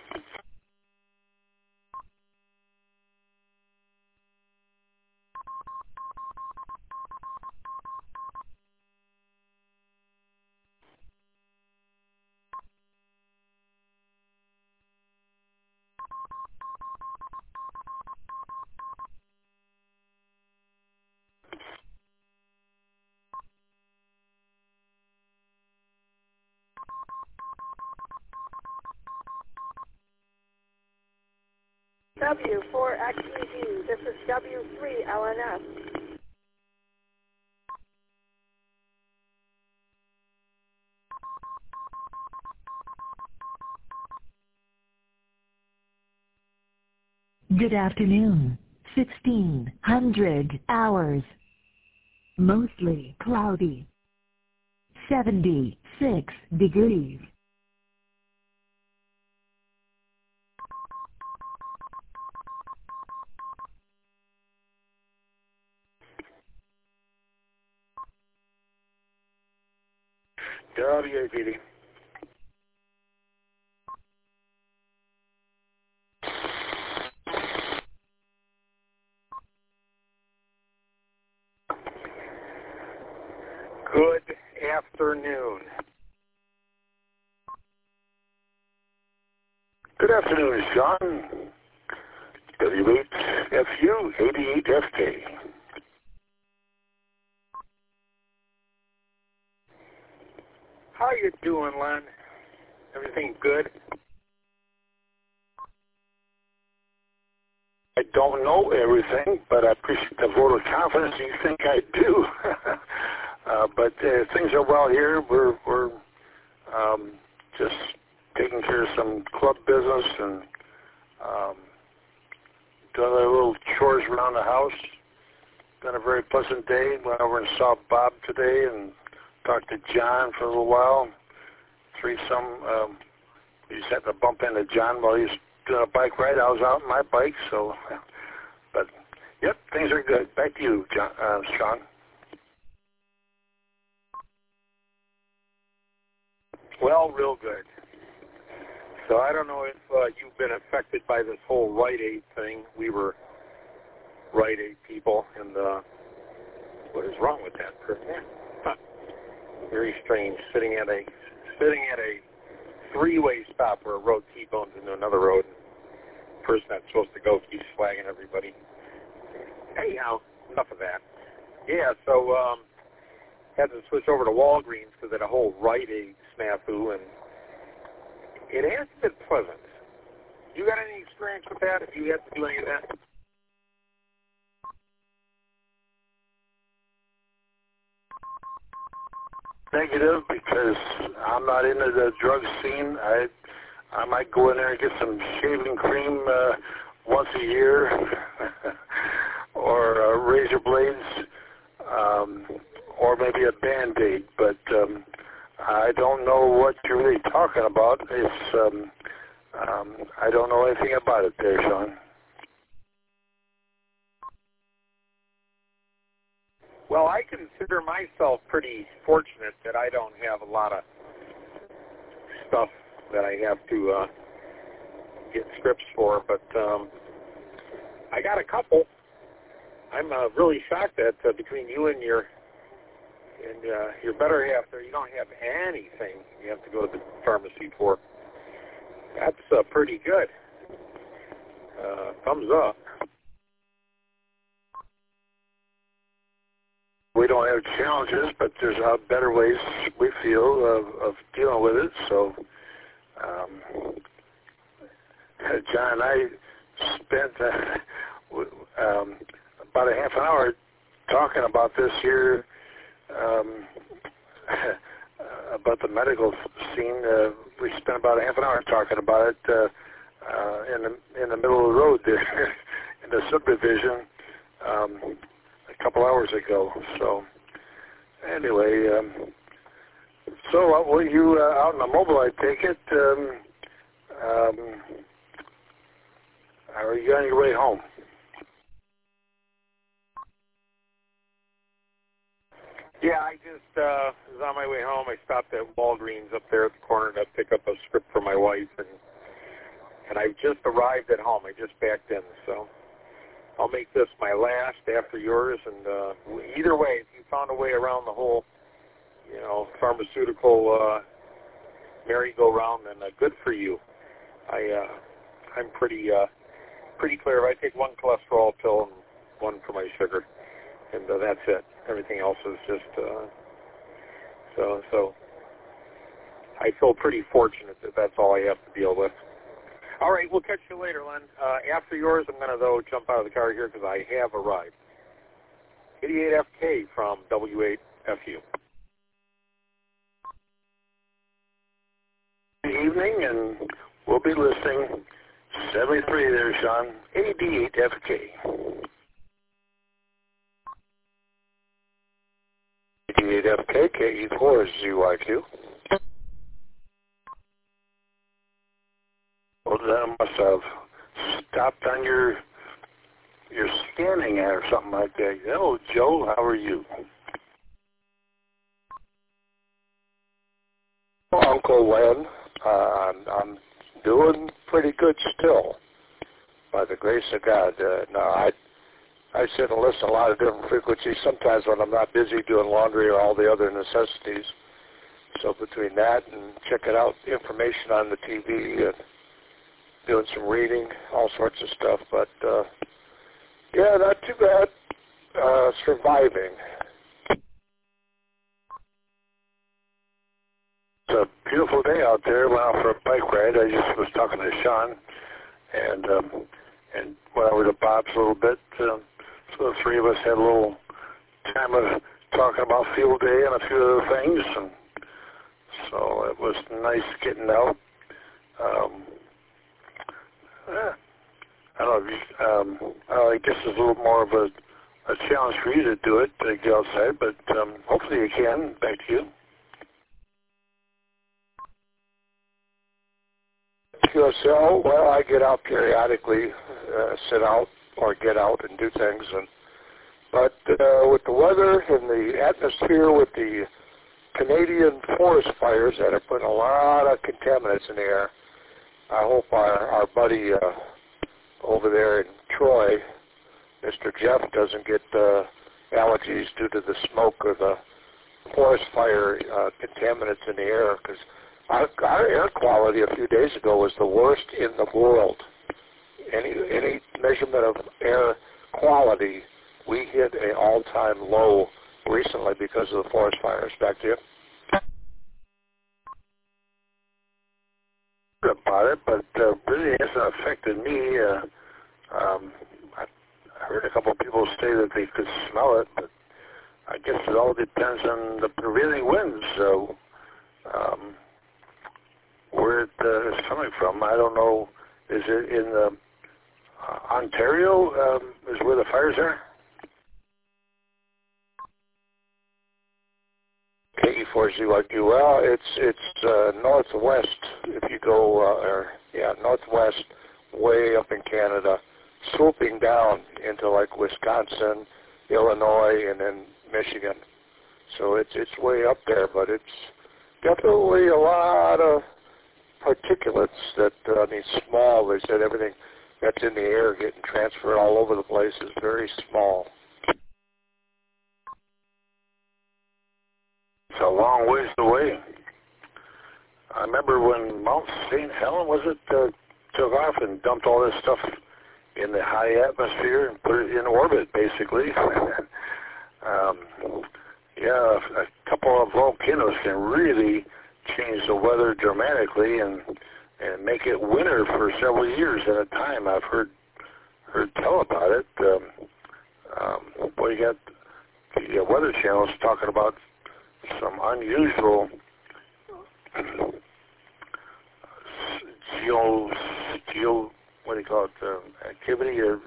[SPEAKER 11] W four X E D, this is W three L N S.
[SPEAKER 1] Good afternoon. sixteen hundred hours. Mostly cloudy. seventy-six degrees.
[SPEAKER 3] W A P D. Good afternoon.
[SPEAKER 12] Good afternoon, Sean. W eight F U eighty-eight F K.
[SPEAKER 3] How you doing, Len? Everything good?
[SPEAKER 12] I don't know everything, but I appreciate the vote of confidence you think I do. uh, but uh, things are well here. We're we're um, just taking care of some club business and um, doing a little chores around the house. Been a very pleasant day. Went over and saw Bob today and talked to John for a little while. Three some. Um, we just had to bump into John while he's doing a bike ride. I was out on my bike, so. But yep, things are good. Back to you, John, uh, Sean.
[SPEAKER 3] Well, real good. So I don't know if uh, you've been affected by this whole Rite Aid thing. We were Rite Aid people, and uh, what is wrong with that person? Huh. Very strange. Sitting at a sitting at a three-way stop where a road T-bones into another road. The person that's supposed to go keeps flagging everybody. Anyhow, enough of that. Yeah, so um, had to switch over to Walgreens because of the whole Rite Aid snafu, and it hasn't been pleasant. You got any experience with that? Have you had to do any of that?
[SPEAKER 12] Negative, because I'm not into the drug scene. I I might go in there and get some shaving cream uh, once a year, or uh, razor blades, um, or maybe a Band-Aid. But um, I don't know what you're really talking about. It's um, um, I don't know anything about it there, Sean.
[SPEAKER 3] Well, I consider myself pretty fortunate that I don't have a lot of stuff that I have to uh, get scripts for, but um, I got a couple. I'm uh, really shocked that uh, between you and your and uh, your better half there, you don't have anything you have to go to the pharmacy for. That's uh, pretty good. Uh, thumbs up.
[SPEAKER 12] We don't have challenges, but there's uh, better ways we feel of, of dealing with it. So, um, John and I spent uh, um, about a half an hour talking about this here, um, about the medical scene. Uh, we spent about a half an hour talking about it uh, uh, in the in the middle of the road there in the subdivision. Um, a couple hours ago. So anyway, um, so uh, were you uh, out in the mobile, I take it? Um, um, are you on your way home?
[SPEAKER 3] Yeah, I just uh, was on my way home. I stopped at Walgreens up there at the corner to pick up a script for my wife, and and I just arrived at home. I just backed in, so I'll make this my last after yours, and uh, either way, if you found a way around the whole, you know, pharmaceutical uh, merry-go-round, then uh, good for you. I, uh, I'm pretty, uh, pretty clear. I take one cholesterol pill and one for my sugar, and uh, that's it. Everything else is just, uh, so, so I feel pretty fortunate that that's all I have to deal with. All right, we'll catch you later, Len. Uh, after yours, I'm going to, though, jump out of the car here because I have arrived. eighty-eight F K from W eight F U.
[SPEAKER 12] Good evening, and we'll be listening. seventy-three there, Sean. eighty-eight F K. eighty-eight F K, K E four Z Y Q. Well, that must have stopped on your your scanning or something like that. Hello, Joe. How are you? Well, Uncle Len, uh, I'm, I'm doing pretty good still, by the grace of God. Uh, now, I I sit and listen to a lot of different frequencies. Sometimes when I'm not busy doing laundry or all the other necessities. So between that and checking out information on the T V and doing some reading, all sorts of stuff, but uh, yeah, not too bad. Uh, surviving. It's a beautiful day out there. Went out for a bike ride. I just was talking to Sean, and um, and went over to Bob's a little bit. Um, so the three of us had a little time of talking about field day and a few other things, and so it was nice getting out. Um, Yeah. I don't know. If you, um, I guess it's a little more of a, a challenge for you to do it, to get outside, but um, hopefully you can. Back to you. Q S L, well, I get out periodically, uh, sit out or get out and do things. And But uh, with the weather and the atmosphere, with the Canadian forest fires that are putting a lot of contaminants in the air, I hope our, our buddy uh, over there in Troy, Mister Jeff, doesn't get uh, allergies due to the smoke or the forest fire uh, contaminants in the air, because our, our air quality a few days ago was the worst in the world. Any any measurement of air quality, we hit an all-time low recently because of the forest fires. Back to you. About it, but uh, really hasn't affected me. Uh, um, I, I heard a couple of people say that they could smell it, but I guess it all depends on the prevailing winds. So um, where it uh, is coming from, I don't know. Is it in the, uh, Ontario? Um, is where the fires are? K E four Z Y Q. Well, it's it's uh, northwest. If you go, uh, or yeah, northwest, way up in Canada, swooping down into like Wisconsin, Illinois, and then Michigan. So it's it's way up there, but it's definitely a lot of particulates that, uh, I mean, small. They said everything that's in the air getting transferred all over the place is very small. It's a long ways away. I remember when Mount Saint Helen, was it, uh, took off and dumped all this stuff in the high atmosphere and put it in orbit, basically. um, yeah, a couple of volcanoes can really change the weather dramatically and and make it winter for several years at a time. I've heard heard tell about it. Um, um, boy, you got the uh, weather channels talking about some unusual geo, geo, what do you call it, uh, activity or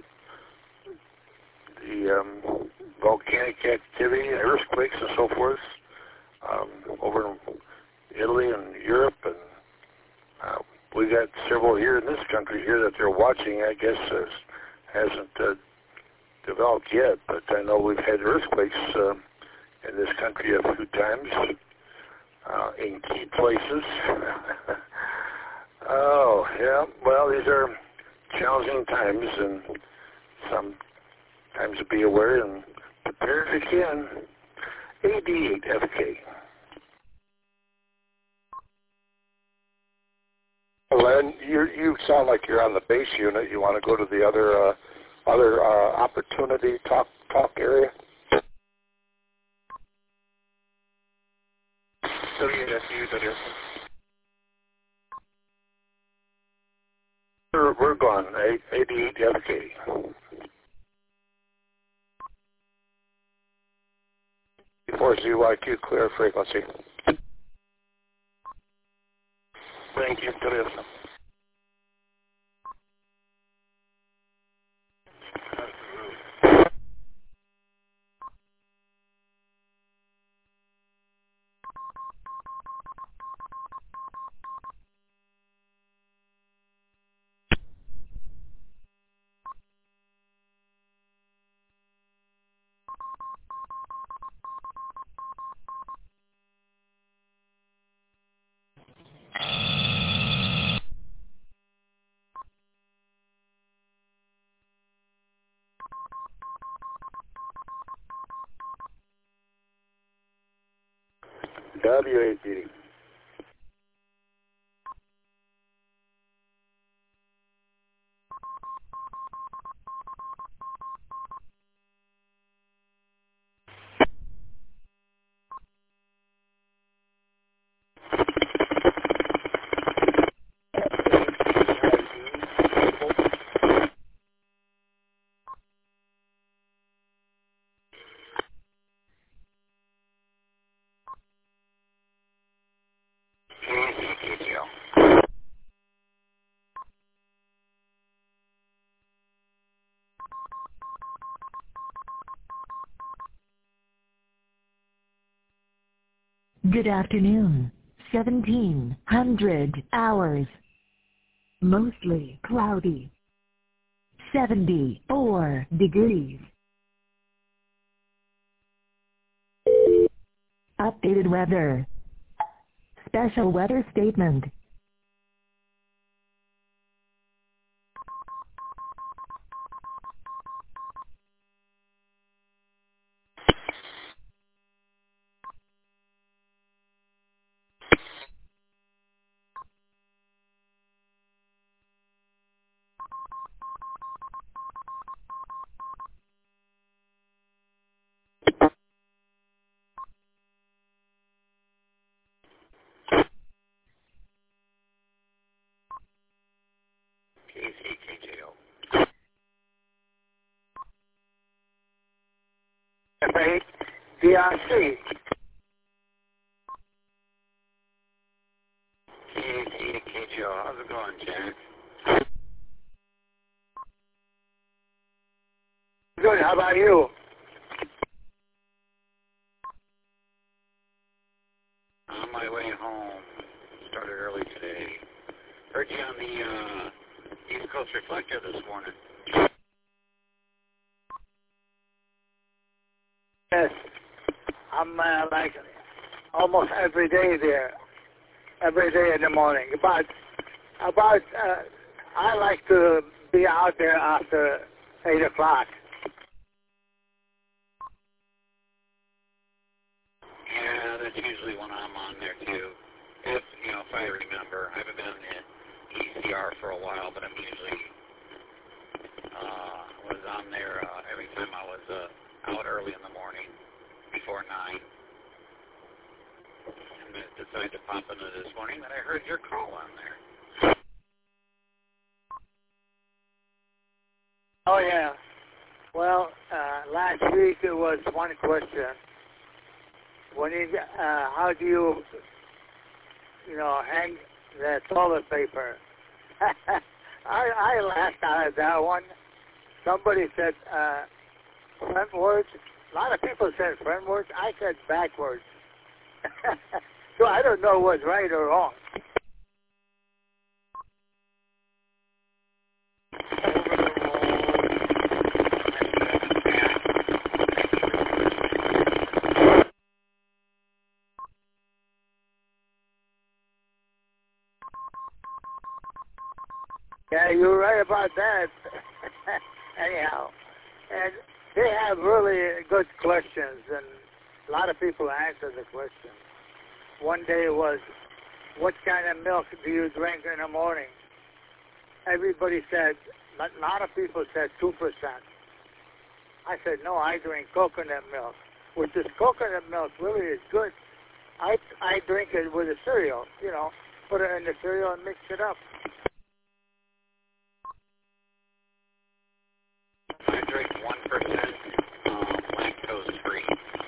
[SPEAKER 12] the um, volcanic activity and earthquakes and so forth um, over in Italy and Europe, and uh, we got several here in this country here that they're watching. I guess uh, hasn't uh, developed yet, but I know we've had earthquakes uh, in this country a few times uh, in key places. Oh, yeah, well, these are challenging times, and sometimes to be aware and prepare if you can. A D eight F K.
[SPEAKER 13] Len, you you sound like you're on the base unit. You want to go to the other uh, other uh, opportunity talk talk area?
[SPEAKER 12] W S U, W S U. We're, we're gone. A D eight F K.
[SPEAKER 13] four Z Y Q, clear frequency.
[SPEAKER 12] Thank you. W S U. W eight B D.
[SPEAKER 1] Good afternoon. seventeen hundred hours. Mostly cloudy. seventy-four degrees. Updated weather. Special weather statement.
[SPEAKER 12] K C K J O.
[SPEAKER 10] F eight D R C.
[SPEAKER 12] K C K J O. How's it going, Jack?
[SPEAKER 10] Good. How about you?
[SPEAKER 12] On my way home. Started early today. Heard you on the uh, East Coast Reflector this morning.
[SPEAKER 10] Yes. I'm uh, like almost every day there. every day in the morning. About, about, uh, I like to be out there after eight o'clock.
[SPEAKER 7] Yeah, that's usually when I'm on there too. If, you know, if I remember. I haven't been in E C R for a while, but I'm usually, uh, was on there uh, every time I was uh, out early in the morning, before nine. And I decided to pop into this morning that I heard your call on there.
[SPEAKER 10] Oh, yeah. Well, uh, last week it was one question. When you, uh, how do you, you know, hang the toilet paper? I, I laughed at that one. Somebody said uh, frontwards. A lot of people said frontwards. I said backwards. So I don't know what's right or wrong. Yeah, you're right about that. Anyhow, and they have really good questions, and a lot of people answer the question. One day was, what kind of milk do you drink in the morning? Everybody said, a lot of people said two percent. I said, no, I drink coconut milk, which is coconut milk really is good. I, I drink it with a cereal, you know, put it in the cereal and mix it up.
[SPEAKER 7] I drink one percent um, lactose-free.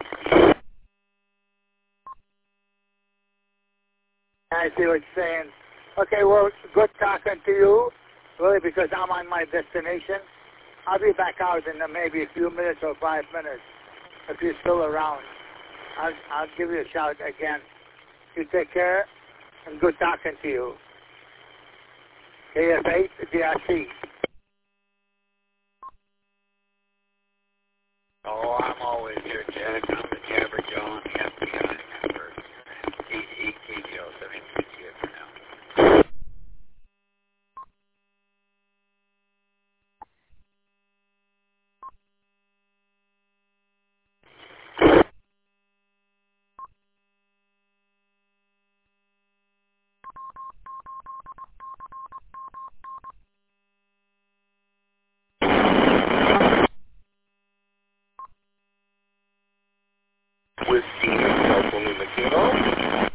[SPEAKER 10] I see what you're saying. Okay, well, good talking to you, really, because I'm on my destination. I'll be back out in uh, maybe a few minutes or five minutes. If you're still around, I'll, I'll give you a shout again. You take care, and good talking to you. K F eight D R C.
[SPEAKER 7] Oh, I'm always here, Jack. I'm the Jabber Joe, the F B I member. E K G O seven six here for now.
[SPEAKER 13] Whiskey, California Macino.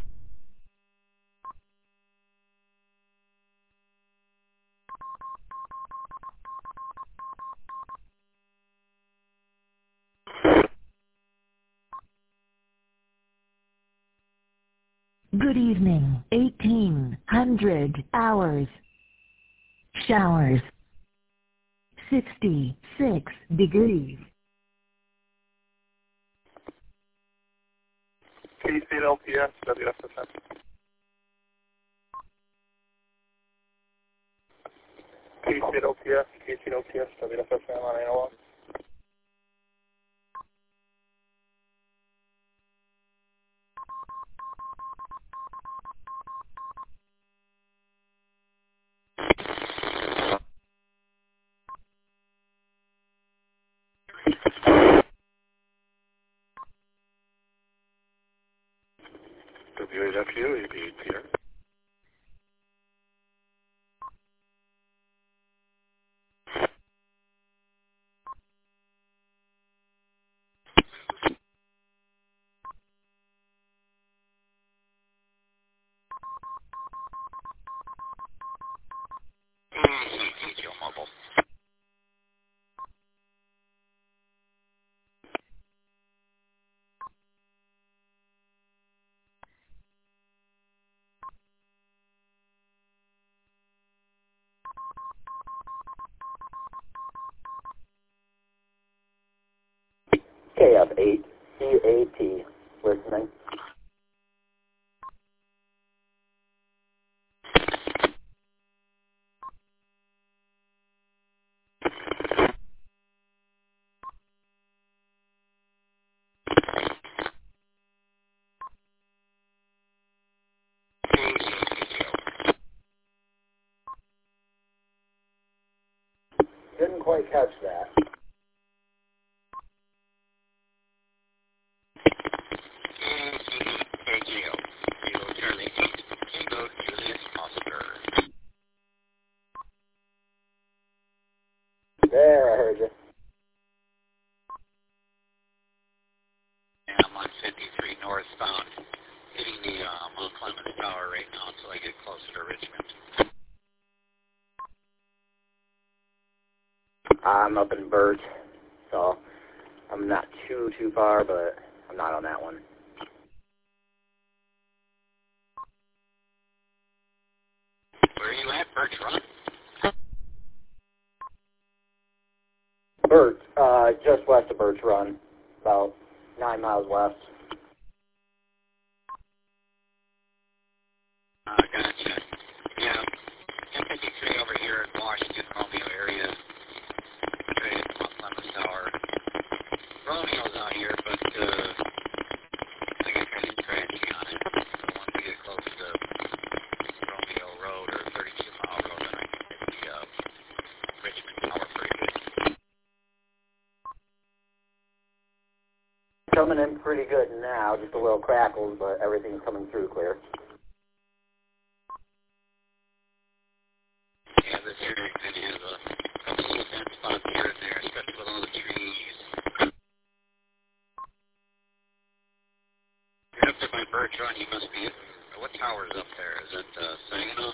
[SPEAKER 1] Good evening. eighteen hundred hours. Showers. sixty-six degrees.
[SPEAKER 6] K-State L T S, W F S M. K-State L T S, K-State L T S, W F S M on analog.
[SPEAKER 13] W A W, A B E T R.
[SPEAKER 7] T G O Mobile.
[SPEAKER 14] K F eight C A T, listening.
[SPEAKER 7] K
[SPEAKER 14] didn't quite catch that. There, I heard you.
[SPEAKER 7] And I'm on fifty-three northbound, hitting the uh, Mount Clemens Tower right now until I get closer to Richmond.
[SPEAKER 14] I'm up in Burt, so I'm not too, too far, but I'm not on that one.
[SPEAKER 7] Where are you at, Birch Run?
[SPEAKER 14] Burt, uh, just west of Birch Run, about nine miles west.
[SPEAKER 7] Uh, gotcha. Yeah, M fifty-three over here in Washington, Romeo area. Right at Mount Clemens Tower. Romeo's out here, but uh, I get kind of scratchy on it. So once we get close to Romeo Road or thirty-two mile road, then I can hit the uh, Richmond Tower pretty good.
[SPEAKER 14] Coming in pretty good now, just a little crackles, but everything's coming through clear.
[SPEAKER 7] Yeah, this area kind of has a couple little dead spots here and there, especially with all the trees. You're up there by Birch Run, you must be hitting, what tower's up there? Is it uh, Saginaw?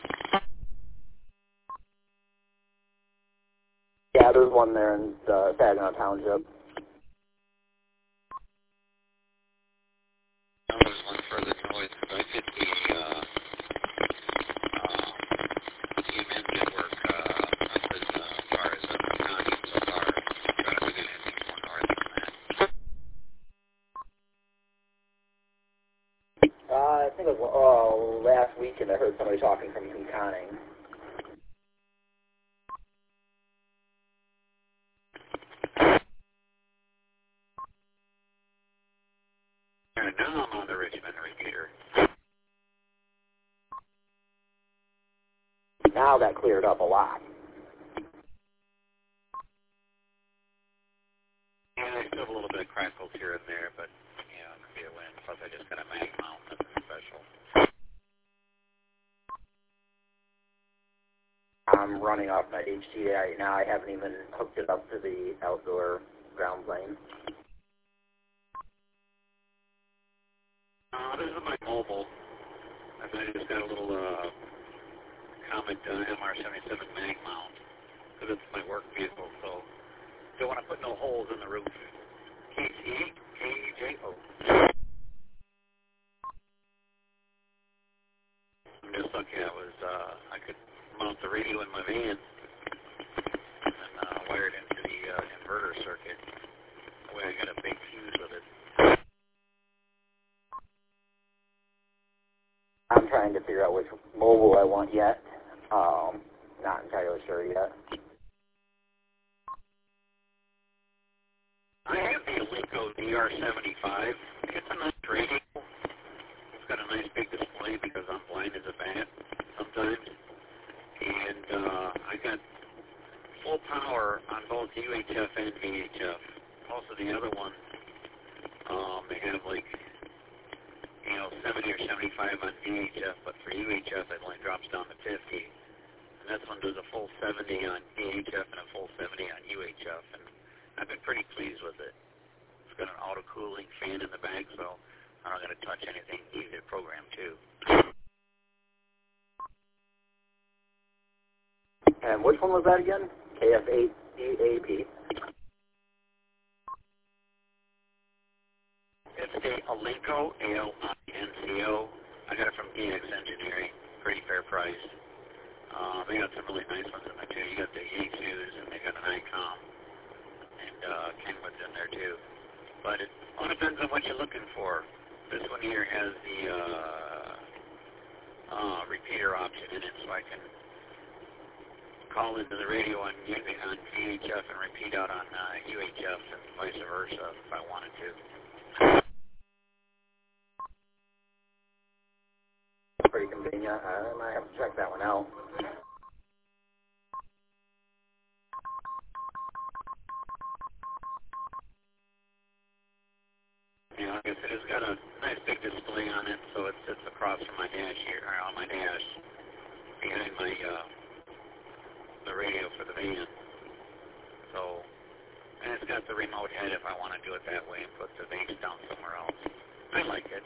[SPEAKER 14] Yeah, there's one there in uh, Saginaw Township.
[SPEAKER 7] No, there's one further north. I hit the, uh, uh, T M N network, uh, up as uh, far as uh, County so far. I'm trying to figure anything more north than that.
[SPEAKER 14] Uh, I think it was uh, last weekend I heard somebody talking from Conning.
[SPEAKER 7] And now I'm on the Richmond repeater.
[SPEAKER 14] Now that cleared up a lot.
[SPEAKER 7] Yeah, there's still a little bit of crackles here and there, but, you know, it could be a wind. Plus I just got a mag mount, nothing special.
[SPEAKER 14] I'm running off my H T right now. I haven't even hooked it up to the outdoor ground plane.
[SPEAKER 7] Uh, this is my mobile. I just got a little uh, Comet uh, M R seventy-seven mag mount because it's my work vehicle, so don't want to put no holes in the roof. K C eight K U J O. I'm just lucky I was, uh, I could mount the radio in my van and then uh, wire it into the uh, inverter circuit. That way I got a big fuse with it.
[SPEAKER 14] I'm trying to figure out which mobile I want yet. Um, not entirely sure yet.
[SPEAKER 7] I have the Alinco D R seventy-five. It's a nice radio. It's got a nice big display because I'm blind as a bat sometimes. And uh, I got full power on both U H F and V H F. Most of the other ones, um, they have like, you know, seventy or seventy-five on V H F, but for U H F it only drops down to fifty. And this one does a full seventy on V H F and a full seventy on U H F. And I've been pretty pleased with it. It's got an auto-cooling fan in the back, so I'm not going to touch anything. Easy to program, too.
[SPEAKER 14] And which one was that again? K F eight E A P.
[SPEAKER 7] It's the Alinco, A L I N C O. I got it from D X Engineering. Pretty fair price. Uh, they got some really nice ones in there, too. You got the Yaesus, and they got an ICOM. And uh, Kenwood's in there, too. But it all depends on what you're looking for. This one here has the uh, uh, repeater option in it, so I can call into the radio on, on V H F and repeat out on uh, U H F and vice versa if I wanted to.
[SPEAKER 14] Pretty convenient. I might have to check that one out.
[SPEAKER 7] I said, it's got a nice big display on it, so it sits across from my dash here, or on my dash, behind my, uh, the radio for the van. So, and it's got the remote head if I want to do it that way and put the bass down somewhere else. I like it.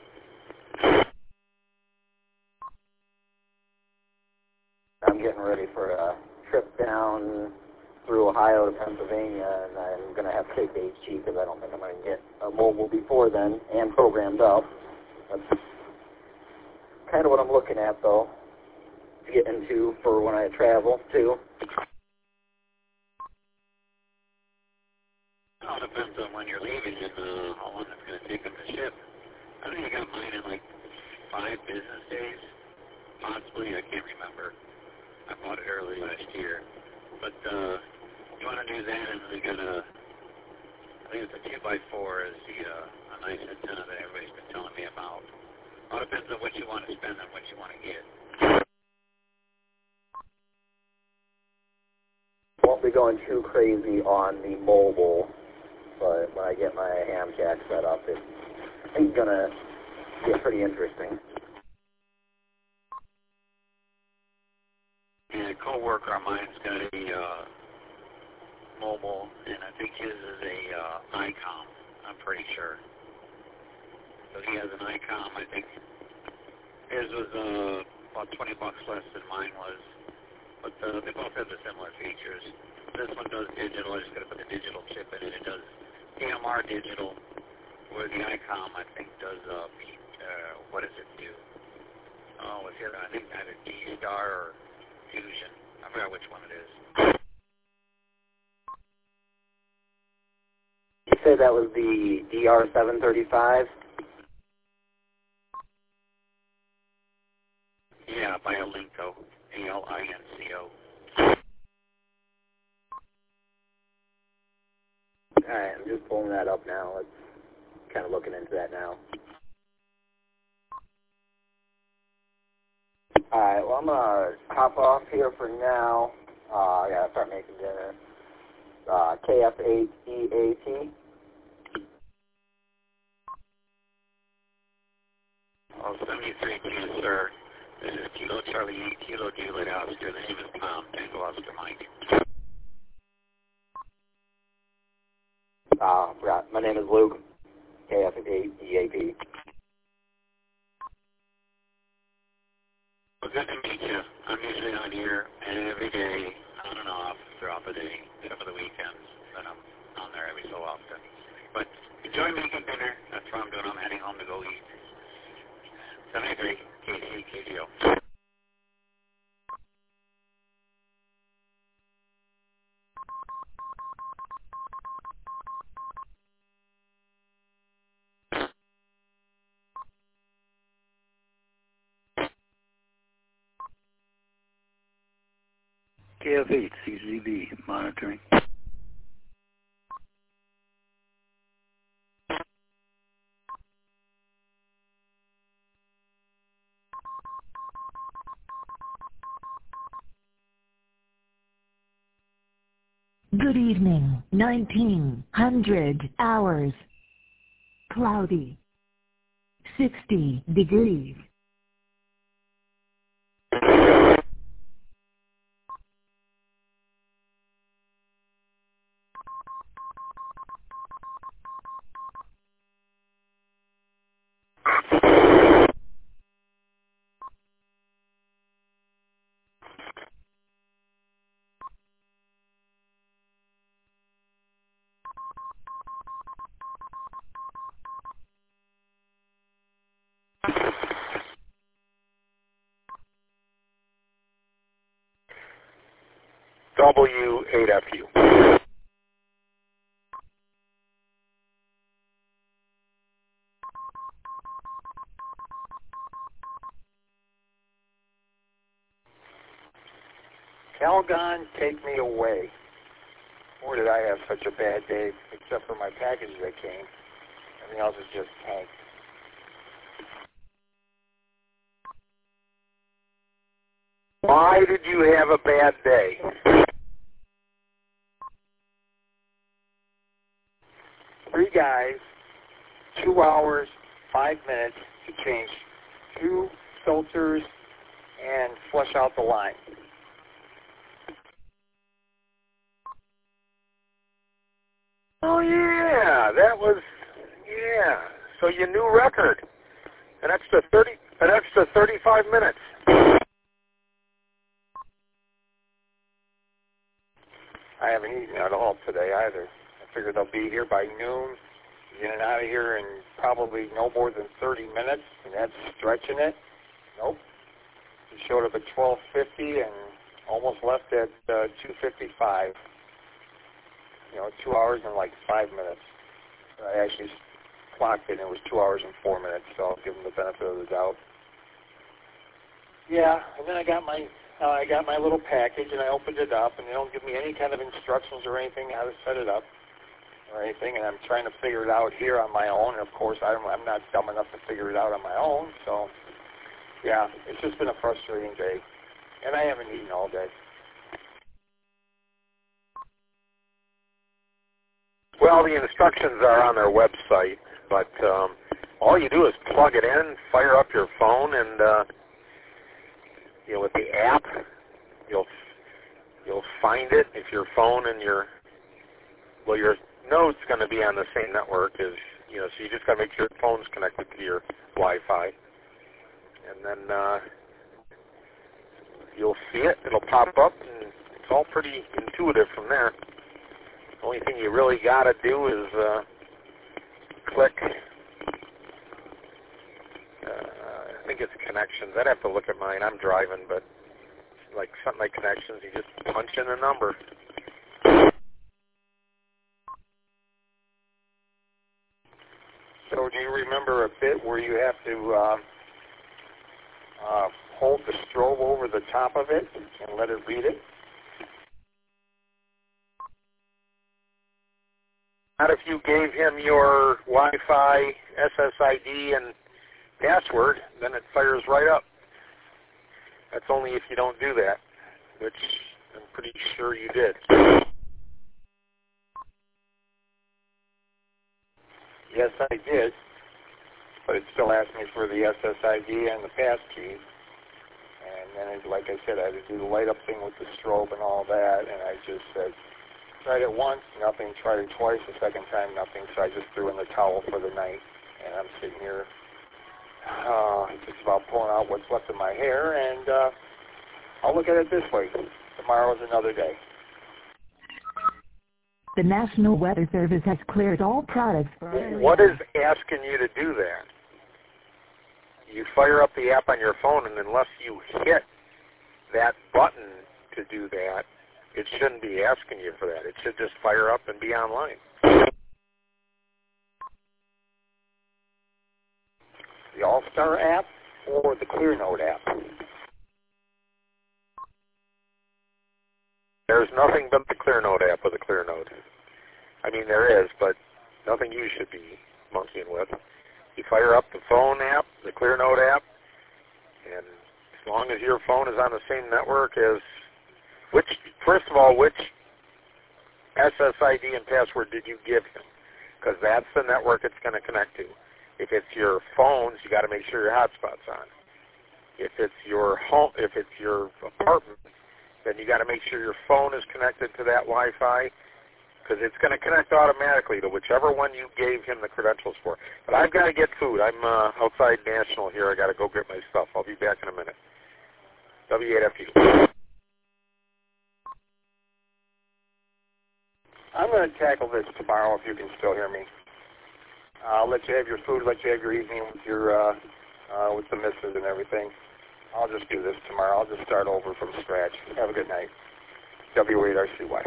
[SPEAKER 14] I'm getting ready for a trip down through Ohio to Pennsylvania, and I'm going to have to take the H G because I don't think I'm going to get a mobile before then and programmed up. That's kind of what I'm looking at, though, to get into for when I travel, too.
[SPEAKER 7] It all depends on when you're leaving and uh, how long it's going to take them to ship. I think I got mine in like five business days, possibly. I can't remember. I bought it early last year. But uh, you want to do that, and we got a, I think it's a two by four is the uh, a nice antenna that everybody's been telling me about. All depends on what you want to spend and what you want to get.
[SPEAKER 14] Won't be going too crazy on the mobile, but when I get my ham jack set up, it's, it's going to get pretty interesting.
[SPEAKER 7] And a co-worker of mine's got a uh, mobile, and I think his is a uh, ICOM, I'm pretty sure. So he has an ICOM. I think his was uh, about twenty bucks less than mine was. But uh, they both have the similar features. This one does digital. I just got to put the digital chip in it. It does D M R digital, where the ICOM, I think, does, uh, uh, what does it do? Oh, what's the other? I think either D-Star or Fusion. I forgot which one it is.
[SPEAKER 14] You say that was the D R seven thirty-five?
[SPEAKER 7] Yeah, by Alinco. A L I N C O.
[SPEAKER 14] Alright, I'm just pulling that up now. Let's kind of looking into that now. Alright, well, I'm going to hop off here for now. Uh, I got to start making dinner. Uh, K F eight E A T.
[SPEAKER 7] Oh, seventy-three, yes, sir. This is Kilo Charlie eight, Kilo Juliet Oscar. The name is Tom, Tango Oscar Mike.
[SPEAKER 14] Uh, right. My name is Luke. K F eight E A P.
[SPEAKER 7] Well, good to meet you. I'm usually on here every day, on and off, throughout the day, except for the weekends, and I'm on there every so often. But enjoy making dinner. That's what I'm doing. I'm heading home to go eat. seventy-three, K C, K G O.
[SPEAKER 15] K F eight, C Z B, monitoring.
[SPEAKER 1] Good evening, nineteen hundred hours. Cloudy. sixty degrees.
[SPEAKER 13] W eight F U.
[SPEAKER 2] Calgon, take me away. Or did I have such a bad day, except for my packages that came. Everything else is just tanked.
[SPEAKER 13] Why did you have a bad day?
[SPEAKER 2] Three guys two hours, five minutes to change two filters and flush out the line.
[SPEAKER 3] Oh yeah, that was yeah. So your new record, an extra thirty, an extra thirty-five minutes.
[SPEAKER 2] I haven't eaten at all today either. I figured they'll be here by noon, in and out of here in probably no more than thirty minutes, and that's stretching it. Nope. He showed up at twelve fifty and almost left at uh, two fifty-five. You know, two hours and like five minutes. I actually clocked it, and it was two hours and four minutes, so I'll give him the benefit of the doubt. Yeah, and then I got my uh, I got my little package, and I opened it up, and they don't give me any kind of instructions or anything how to set it up or anything, and I'm trying to figure it out here on my own. And of course, I'm, I'm not dumb enough to figure it out on my own. So, yeah, it's just been a frustrating day, and I haven't eaten all day.
[SPEAKER 3] Well, the instructions are on their website, but um, all you do is plug it in, fire up your phone, and uh, you know, with the app, you'll you'll find it. If your phone and your well, your node's going to be on the same network as you know, so you just got to make sure your phone's connected to your Wi-Fi, and then uh, you'll see it. It'll pop up, and it's all pretty intuitive from there. The only thing you really got to do is uh, click, uh, I think it's connections. I'd have to look at mine. I'm driving, but like something like connections, you just punch in a number.
[SPEAKER 2] So do you remember a bit where you have to uh, uh, hold the strobe over the top of it and let it read it?
[SPEAKER 3] Not if you gave him your Wi-Fi, S S I D, and password, then it fires right up. That's only if you don't do that, which I'm pretty sure you did.
[SPEAKER 2] Yes, I did, but it still asked me for the S S I D and the pass key. And then, it, like I said, I had to do the light up thing with the strobe and all that, and I just said, tried it once, nothing. Tried it twice, the second time, nothing. So I just threw in the towel for the night, and I'm sitting here uh, just about pulling out what's left of my hair, and uh, I'll look at it this way. Tomorrow's another day.
[SPEAKER 1] The National Weather Service has cleared all products for...
[SPEAKER 3] What is asking you to do that? You fire up the app on your phone, and unless you hit that button to do that, it shouldn't be asking you for that. It should just fire up and be online.
[SPEAKER 2] The All-Star app or the ClearNote app?
[SPEAKER 3] There's nothing but the ClearNote app with a ClearNote. I mean, there is, but nothing you should be monkeying with. You fire up the phone app, the ClearNote app, and as long as your phone is on the same network as Which, first of all, which S S I D and password did you give him? Because that's the network it's going to connect to. If it's your phones, you got to make sure your hotspot's on. If it's your home, if it's your apartment, then you got to make sure your phone is connected to that Wi-Fi, because it's going to connect automatically to whichever one you gave him the credentials for. But I've got to get food. I'm uh, outside National here. I got to go get my stuff. I'll be back in a minute. W eight F U.
[SPEAKER 2] I'm going to tackle this tomorrow if you can still hear me. I'll let you have your food, let you have your evening with your uh, uh, with the missus and everything. I'll just do this tomorrow. I'll just start over from scratch. Have a good night. W eight R C Y.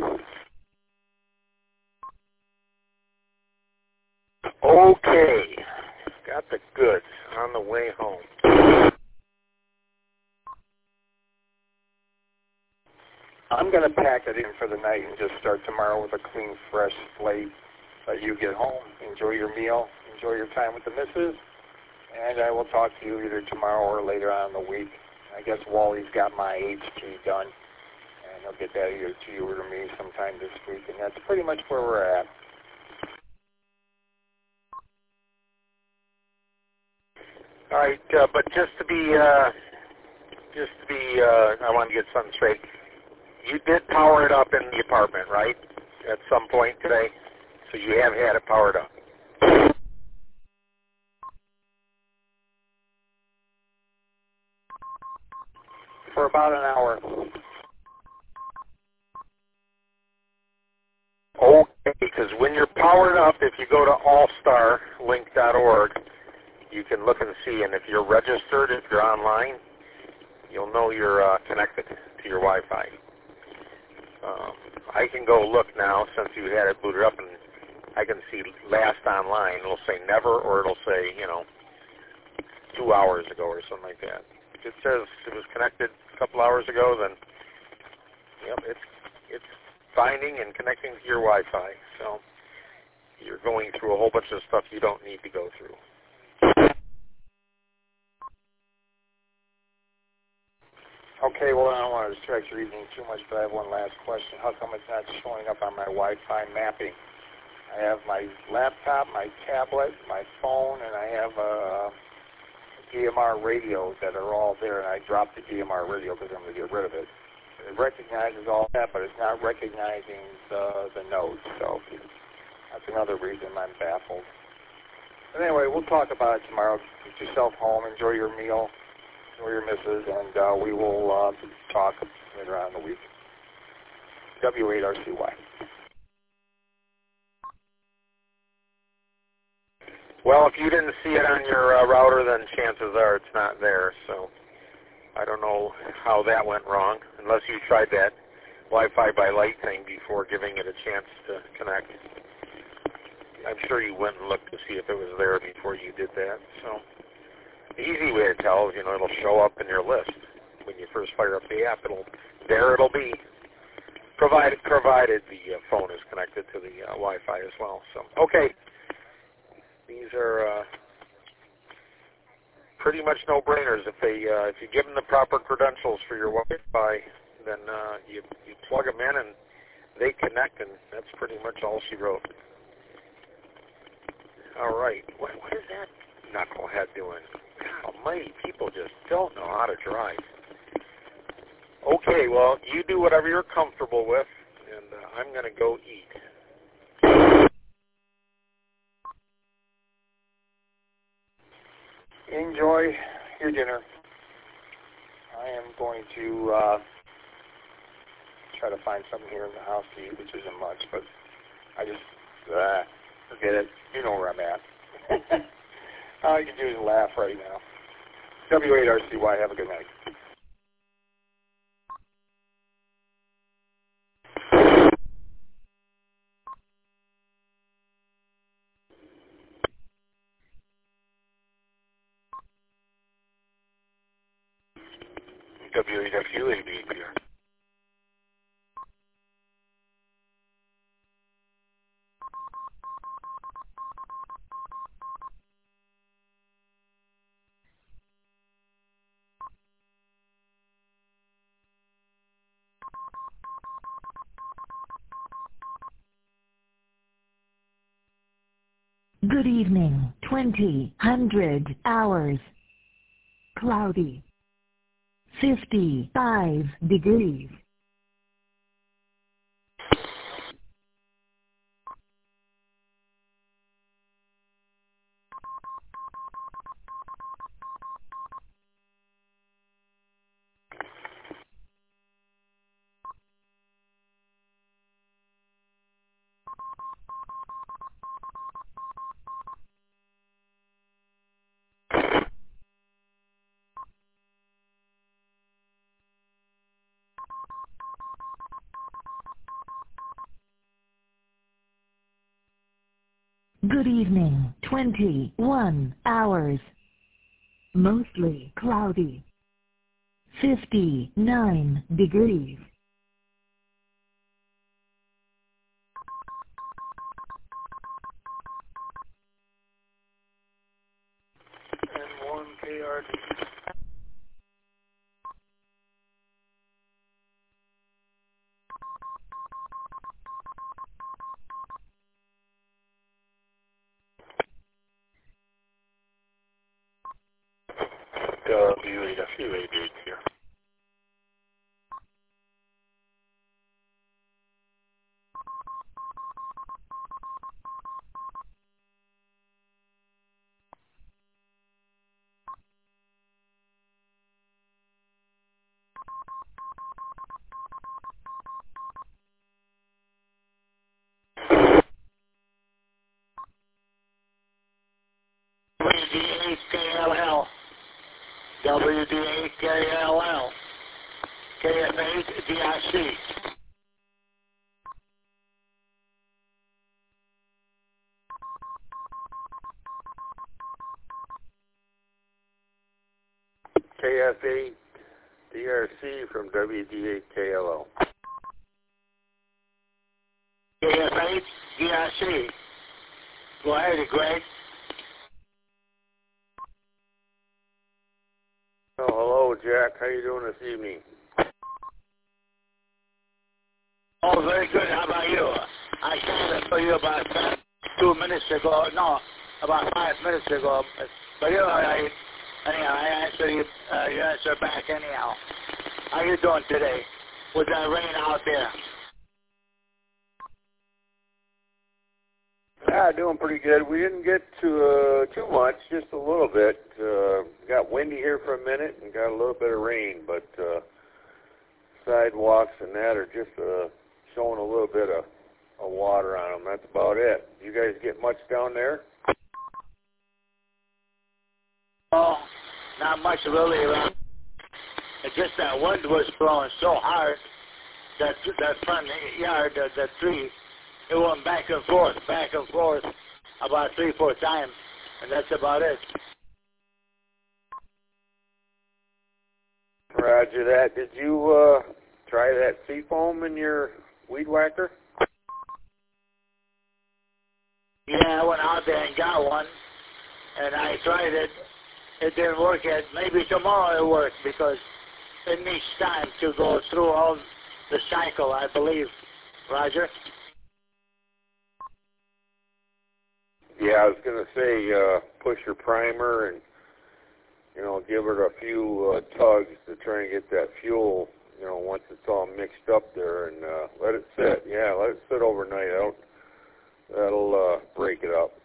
[SPEAKER 3] Okay. Got the goods on the way home.
[SPEAKER 2] I'm going to pack it in for the night and just start tomorrow with a clean, fresh slate. Let you get home, enjoy your meal, enjoy your time with the missus, and I will talk to you either tomorrow or later on in the week. I guess Wally's got my H T done, and he'll get that either to you or to me sometime this week, and that's pretty much where we're at.
[SPEAKER 3] All right, uh, but just to be, uh, just to be, uh, I want to get something straight. You did power it up in the apartment, right? At some point today, so you have had it powered up.
[SPEAKER 2] For about an hour.
[SPEAKER 3] Okay, because when you're powered up, if you go to all star link dot org, you can look and see, and if you're registered, if you're online, you'll know you're uh, connected to your Wi-Fi. Um, I can go look now since you had it booted up, and I can see last online. It'll say never, or it'll say, you know, two hours ago or something like that. If it says it was connected a couple hours ago, then yep, it's it's finding and connecting to your Wi-Fi. So you're going through a whole bunch of stuff you don't need to go through.
[SPEAKER 2] Okay, well, I don't want to distract your evening too much, but I have one last question. How come it's not showing up on my Wi-Fi mapping? I have my laptop, my tablet, my phone, and I have a D M R radio that are all there, and I dropped the D M R radio because I'm going to get rid of it. It recognizes all that, but it's not recognizing the, the nodes, so that's another reason I'm baffled. But anyway, we'll talk about it tomorrow. Get yourself home, enjoy your meal, enjoy your missus, and uh, we will uh, talk later on in the week. W eight R C Y.
[SPEAKER 3] Well, if you didn't see it on your uh, router, then chances are it's not there. So I don't know how that went wrong, unless you tried that Wi-Fi by light thing before giving it a chance to connect. I'm sure you went and looked to see if it was there before you did that. So the easy way to tell is, you know, it'll show up in your list when you first fire up the app. It'll there it'll be, provided provided the uh, phone is connected to the uh, Wi-Fi as well. So okay. These are uh, pretty much no-brainers. If they, uh, if you give them the proper credentials for your Wi-Fi, then uh, you you plug them in and they connect, and that's pretty much all she wrote. All right, what, what is that knucklehead doing? God almighty, people just don't know how to drive. Okay, well, you do whatever you're comfortable with, and uh, I'm going to go eat.
[SPEAKER 2] Enjoy your dinner. I am going to uh, try to find something here in the house to eat, which isn't much, but I just, uh, forget it. You know where I'm at. All you can do is laugh right now. W eight R C Y, have a good night.
[SPEAKER 3] W eight F U A B P R.
[SPEAKER 1] Good evening, twenty, hundred, hours. Cloudy. fifty-five degrees. Good evening, twenty-one hours. Mostly cloudy. fifty-nine degrees.
[SPEAKER 2] And one K R D.
[SPEAKER 12] Q eighty-eight here.
[SPEAKER 10] W D eight K L L. W D eight K L L. K F eight D I C.
[SPEAKER 3] K F eight D R C from W D eight K L L.
[SPEAKER 10] K F eight D I C. Go ahead, Greg.
[SPEAKER 3] Oh, hello, Jack. How you doing this evening?
[SPEAKER 10] Oh, very good. How about you? I called for you about uh, two minutes ago. No, about five minutes ago. But you know, I, anyhow, I answer you. Uh, you answer back anyhow. How you doing today? With that rain out there?
[SPEAKER 3] Yeah, doing pretty good. We didn't get to uh, too much, just a little bit. Uh, got windy here for a minute and got a little bit of rain, but uh, sidewalks and that are just uh, showing a little bit of, of water on them. That's about it. You guys get much down there?
[SPEAKER 10] Oh, not much really. Around. It's just that wind was blowing so hard that that front yard, the, the tree, it went back and forth, back and forth about three, four times, and that's about it.
[SPEAKER 3] Roger that. Did you uh, try that seafoam in your weed whacker?
[SPEAKER 10] Yeah, I went out there and got one, and I tried it. It didn't work yet. Maybe tomorrow it'll work because it needs time to go through all the cycle, I believe. Roger?
[SPEAKER 3] Yeah, I was going to say uh, push your primer and, you know, give it a few uh, tugs to try and get that fuel, you know, once it's all mixed up there, and uh, let it sit. Yeah, let it sit overnight out. That'll uh, break it up.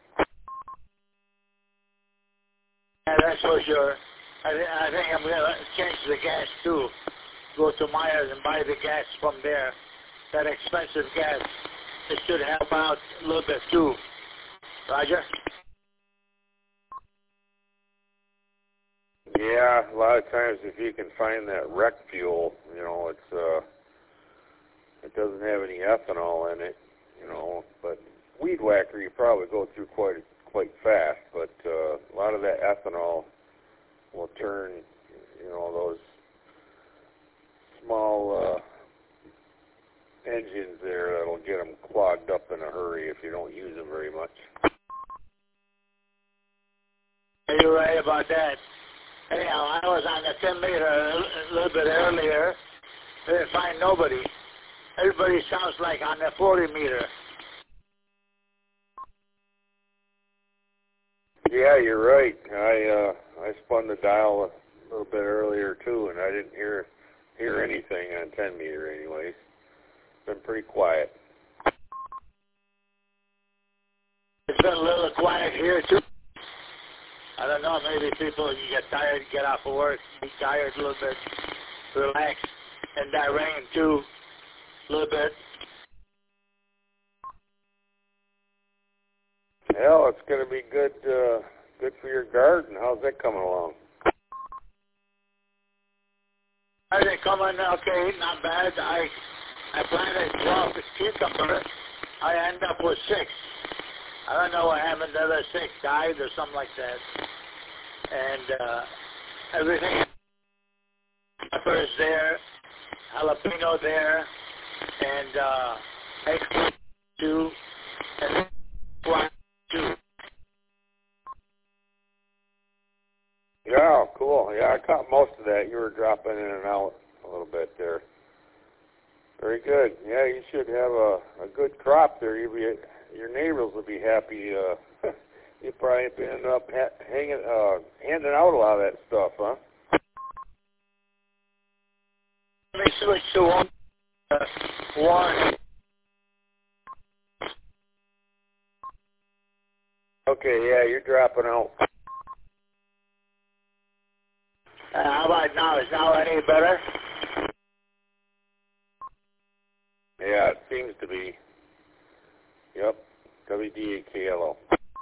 [SPEAKER 10] Yeah, that's for sure. I, th- I think I'm going to change the gas, too. Go to Myers and buy the gas from there. That expensive gas. It should help out a little bit, too. Roger?
[SPEAKER 3] Yeah, a lot of times if you can find that wreck fuel, you know, it's uh, it doesn't have any ethanol in it, you know. But weed whacker, you probably go through quite quite fast. But uh, a lot of that ethanol will turn, you know, those small uh, engines there. That'll get them clogged up in a hurry if you don't use them very much.
[SPEAKER 10] You're right about that. Anyhow, I was on the ten meter a little bit earlier. I didn't find nobody. Everybody sounds like on the forty meter.
[SPEAKER 3] Yeah, you're right. I uh, I spun the dial a little bit earlier too, and I didn't hear hear anything on ten meter anyways. It's been pretty quiet.
[SPEAKER 10] It's been a little quiet here too. I don't know, maybe people, you get tired, get off of work, be tired a little bit, relax, and that rain too, a little bit.
[SPEAKER 3] Hell, it's going to be good uh, good for your garden. How's that coming along?
[SPEAKER 10] Are they coming? Okay, not bad. I I planted twelve cucumbers. I end up with six. I don't know what happened. The other six died or something like that. And uh, everything, peppers there, jalapeno there, and uh, eggplant too, and one too.
[SPEAKER 3] Yeah, cool. Yeah, I caught most of that. You were dropping in and out a little bit there. Very good. Yeah, you should have a, a good crop there. You'll be, your neighbors will be happy. Uh, you probably end up ha- hanging, uh, handing out a lot of that stuff, huh?
[SPEAKER 10] switch to one. Uh, one.
[SPEAKER 3] Okay, yeah, you're dropping out.
[SPEAKER 10] Uh, how about now? Is now any better?
[SPEAKER 3] Yeah, it seems to be. Yep, W D A K L O.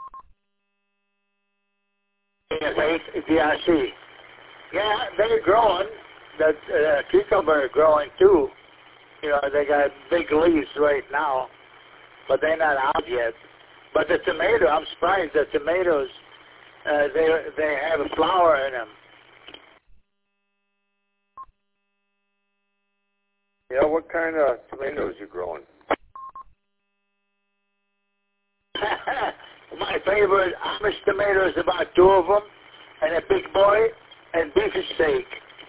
[SPEAKER 10] Yes, D R C. Yeah, they're growing. The uh, cucumber are growing too. You know, they got big leaves right now, but they're not out yet. But the tomato, I'm surprised the tomatoes, uh, they they have a flower in them.
[SPEAKER 3] Yeah, what kind of tomatoes you growing?
[SPEAKER 10] My favorite Amish tomato is about two of them, and a big boy, and beef steak.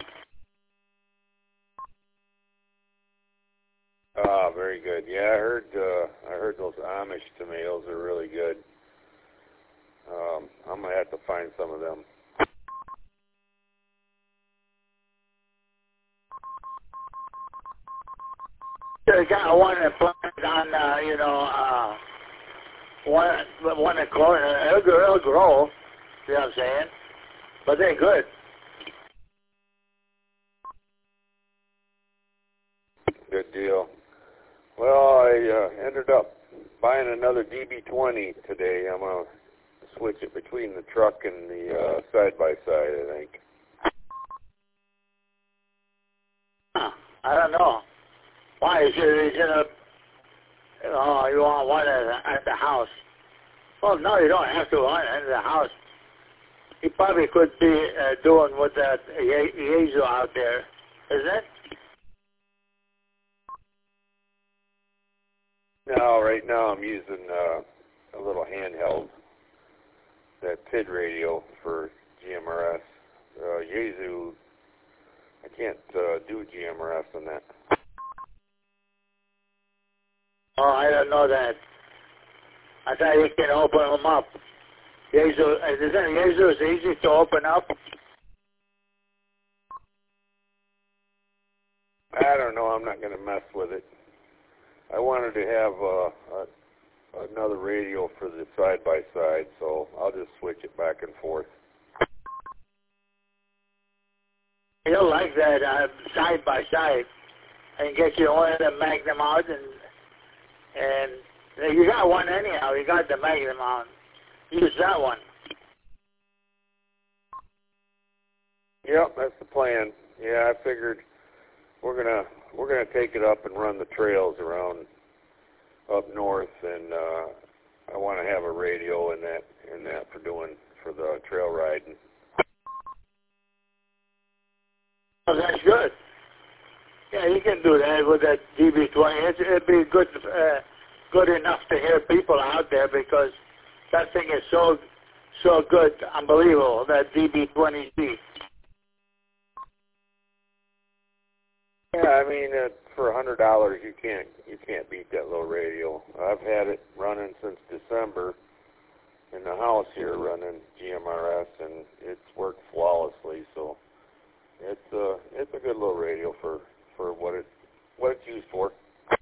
[SPEAKER 3] Ah, very good. Yeah, I heard uh, I heard those Amish tomatoes are really good. Um, I'm gonna have to find some of them.
[SPEAKER 10] I got one that planted on, uh, you know, uh, one one that grow, it'll, grow- it'll grow. You know what I'm saying? But they're good.
[SPEAKER 3] Good deal. Well, I uh, ended up buying another D B twenty today. I'm gonna switch it between the truck and the uh, side by side. I think.
[SPEAKER 10] Huh, I don't know. Why is it? Is it a? You know, you want one at the, at the house? Well, no, you don't have to want it at the house. He probably could be uh, doing with that Ye- Yezu out there, isn't it?
[SPEAKER 3] No, right now I'm using uh, a little handheld, that P I D radio for G M R S. Uh, Yezu, I can't uh, do G M R S on that.
[SPEAKER 10] Oh, I don't know that. I thought you can open them up. Yezu, isn't Yezu is easy to open up?
[SPEAKER 3] I don't know. I'm not going to mess with it. I wanted to have uh, a, another radio for the side by side, so I'll just switch it back and forth.
[SPEAKER 10] You'll like that uh, side by side, and get your one of the Magnum out, and and you got one anyhow. You got the Magnum out. Use that one.
[SPEAKER 3] Yep, that's the plan. Yeah, I figured we're gonna we're gonna take it up and run the trails around up north, and uh, I want to have a radio in that in that for doing for the trail riding.
[SPEAKER 10] Oh, that's good. Yeah, you can do that with that D B twenty. It's, it'd be good, uh, good enough to hear people out there because that thing is so, so good, unbelievable. That D B twenty C.
[SPEAKER 3] Yeah, I mean, uh, for a hundred dollars, you can't you can't beat that little radio. I've had it running since December in the house here, running G M R S, and it's worked flawlessly. So it's uh it's a good little radio for, for what it what it's used for.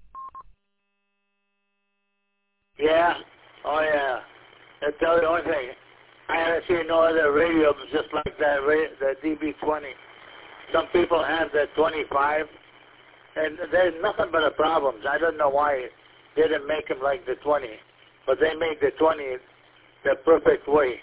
[SPEAKER 10] Yeah. Oh yeah. That's the only thing. I haven't seen no other radio just like that. ra- The D B twenty. Some people have the twenty-five, and there's nothing but the problems. I don't know why they didn't make them like the twenty, but they made the twenty the perfect way.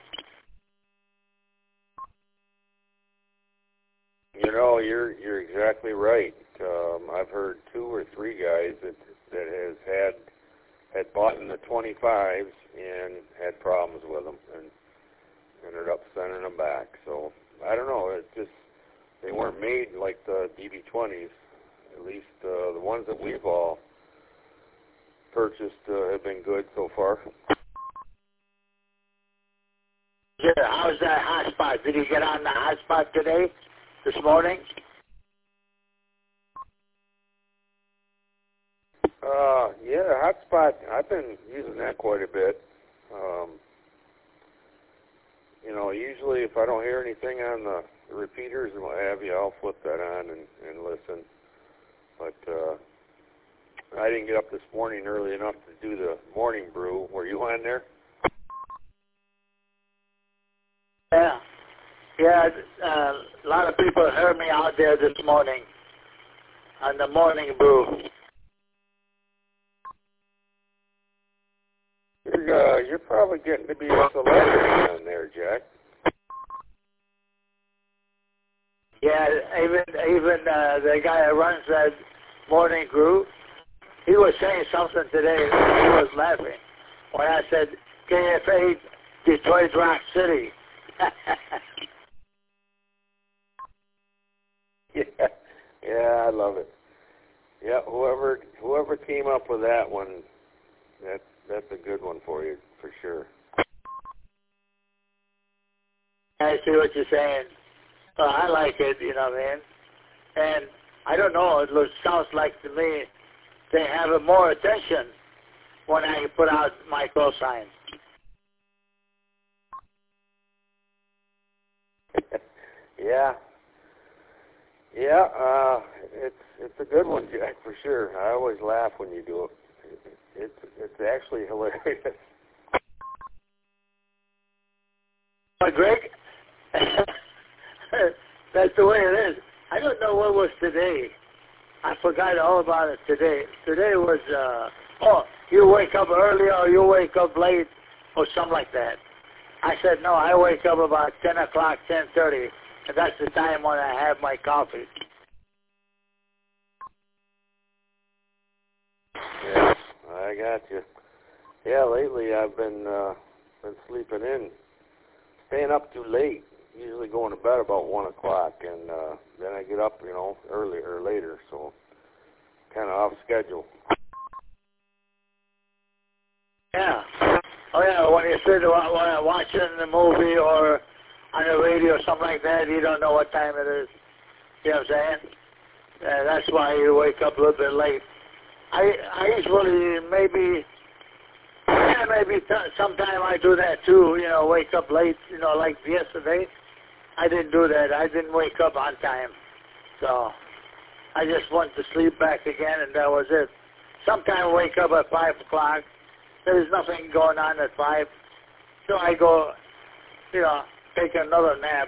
[SPEAKER 3] You know, you're you're exactly right. Um, I've heard two or three guys that that has had had bought in the twenty-fives and had problems with them and ended up sending them back. So I don't know. It just they weren't made like the D B twenties. At least uh, the ones that we've all purchased uh, have been good so far.
[SPEAKER 10] Yeah, how's that hot spot? Did you get on the hot spot today, this morning?
[SPEAKER 3] Uh, yeah, hotspot. I've been using that quite a bit. Um, you know, usually if I don't hear anything on the, the repeaters and what have you, I'll flip that on and, and listen.
[SPEAKER 9] But uh, I didn't get up this morning early enough to do the morning brew. Were you on there?
[SPEAKER 10] Yeah. Yeah, uh, a lot of people heard me out there this morning on the morning brew.
[SPEAKER 9] You're, uh, you're probably getting to be a celebrity on there, Jack.
[SPEAKER 10] Yeah, even even uh, the guy that runs that morning brew, he was saying something today. He was laughing when I said K F A Detroit Rock City.
[SPEAKER 9] yeah, yeah, I love it. Yeah, whoever whoever came up with that one, that that's a good one for you for sure.
[SPEAKER 10] I see what you're saying. Uh, I like it, you know what I mean? And I don't know, it looks, sounds like to me they have more attention when I put out my call sign.
[SPEAKER 9] yeah. Yeah, uh, it's it's a good one, Jack, for sure. I always laugh when you do it. It's it's actually hilarious.
[SPEAKER 10] Uh, Greg, that's the way it is. I don't know what was today. I forgot all about it today. Today was, uh, oh, you wake up early or you wake up late or something like that. I said, no, I wake up about ten o'clock, ten thirty, and that's the time when I have my coffee.
[SPEAKER 9] Yeah, I got you. Yeah, lately I've been uh, been sleeping in, staying up too late. Usually going to bed about one o'clock, and uh, then I get up, you know, early or later, so kind of off schedule.
[SPEAKER 10] Yeah. Oh yeah, when you sit watching the movie or on the radio or something like that, you don't know what time it is. You know what I'm saying? Uh, that's why you wake up a little bit late. I I usually maybe yeah maybe t- sometime I do that too. You know, wake up late. You know, like yesterday, I didn't do that. I didn't wake up on time, so I just went to sleep back again, and that was it. Sometimes I wake up at five o'clock. There's nothing going on at five, so I go, you know, take another nap.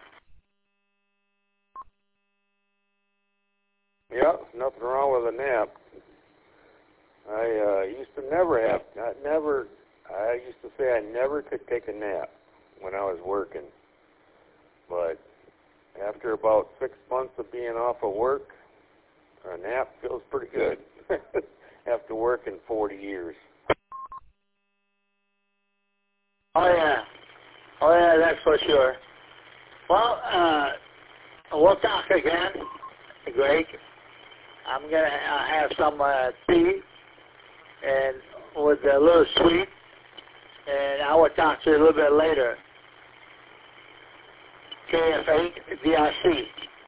[SPEAKER 9] Yeah, nothing wrong with a nap. I uh, used to never have, I never, I used to say I never could take a nap when I was working. But after about six months of being off of work, a nap feels pretty good after working forty years.
[SPEAKER 10] Oh, yeah. Oh, yeah, that's for sure. Well, uh, we'll talk again, Greg. I'm going to uh, have some uh, tea and with a little sweet, and I will talk to you a little bit later. K F A D R C.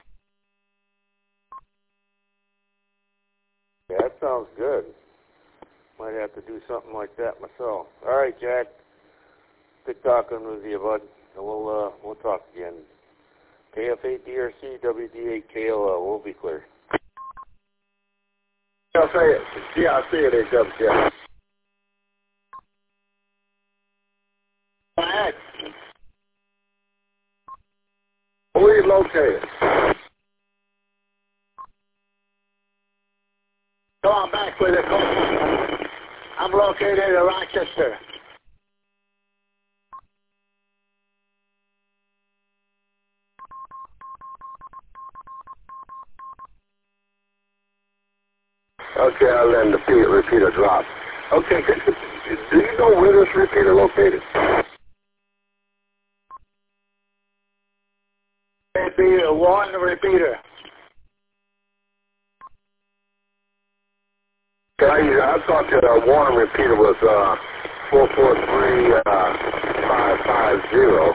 [SPEAKER 9] Yeah, that sounds good. Might have to do something like that myself. All right, Jack. Good talking with you, bud. And we'll uh, we'll talk again. K F A D R C, W D eight K L L. We'll be clear.
[SPEAKER 12] K F A D R C at A W J.
[SPEAKER 10] Go ahead.
[SPEAKER 12] Where are you located?
[SPEAKER 10] Go on back with the call. I'm located in Rochester.
[SPEAKER 12] Okay, I'll let the repeater, repeater drop. Okay, do you know where this repeater located?
[SPEAKER 10] It'd be a one repeater.
[SPEAKER 12] I, I thought that uh, one repeater was uh, four four three five five zero.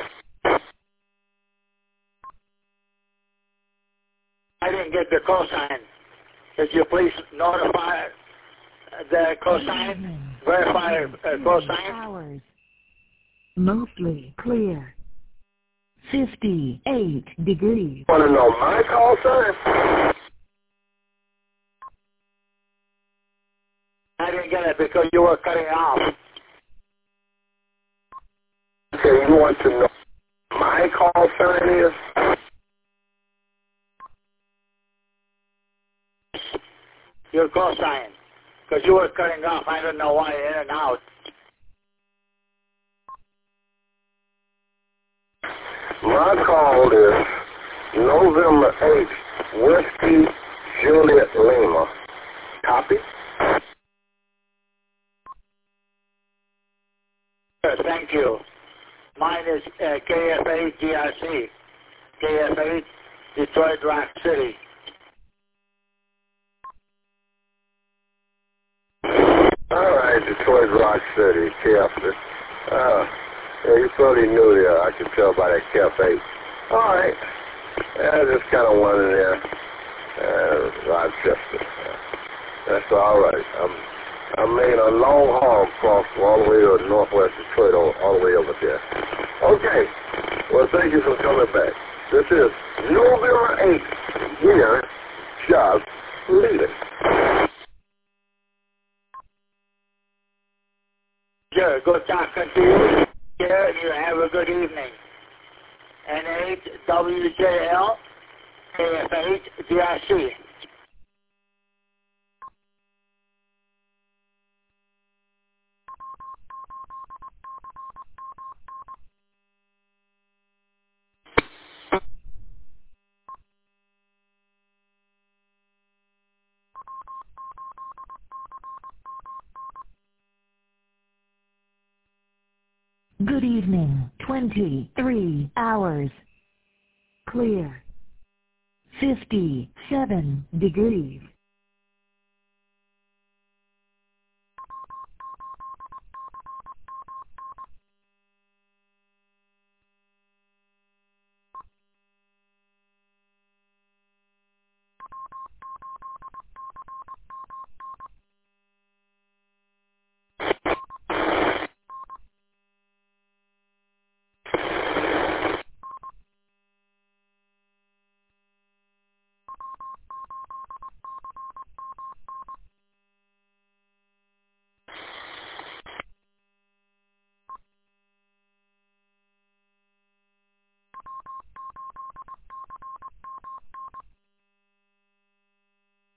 [SPEAKER 10] I didn't get the cosign. Could you please notify the cosign, verify the cosign?
[SPEAKER 1] Hours. Mostly clear. fifty-eight degrees.
[SPEAKER 12] Want to know my call sign?
[SPEAKER 10] didn't get it because you were cutting off.
[SPEAKER 12] Okay, you want to know my call sign is?
[SPEAKER 10] Your call sign. Because you were cutting off. I don't know why, in and out.
[SPEAKER 12] My call is November eighth, Whiskey Juliet Lima. Copy?
[SPEAKER 10] Thank you. Mine is uh, K F eight D R C. K F eight, Detroit Rock City.
[SPEAKER 12] All right, Detroit Rock City, K F eight. Uh, yeah, you're pretty new there. I can tell by that K F eight. All right. Yeah, just kind of one in there. Uh, Rochester. That's all right. I'm, I made a long haul across all the way to northwest Detroit, all, all the way over there. Okay. Well, thank you for coming back. This is November eighth, here, just leaving.
[SPEAKER 10] Sure, good talking to you. Here, you have a good evening. N eight W J L, K F eight D R C.
[SPEAKER 1] Good evening. twenty-three hours. Clear. fifty-seven degrees.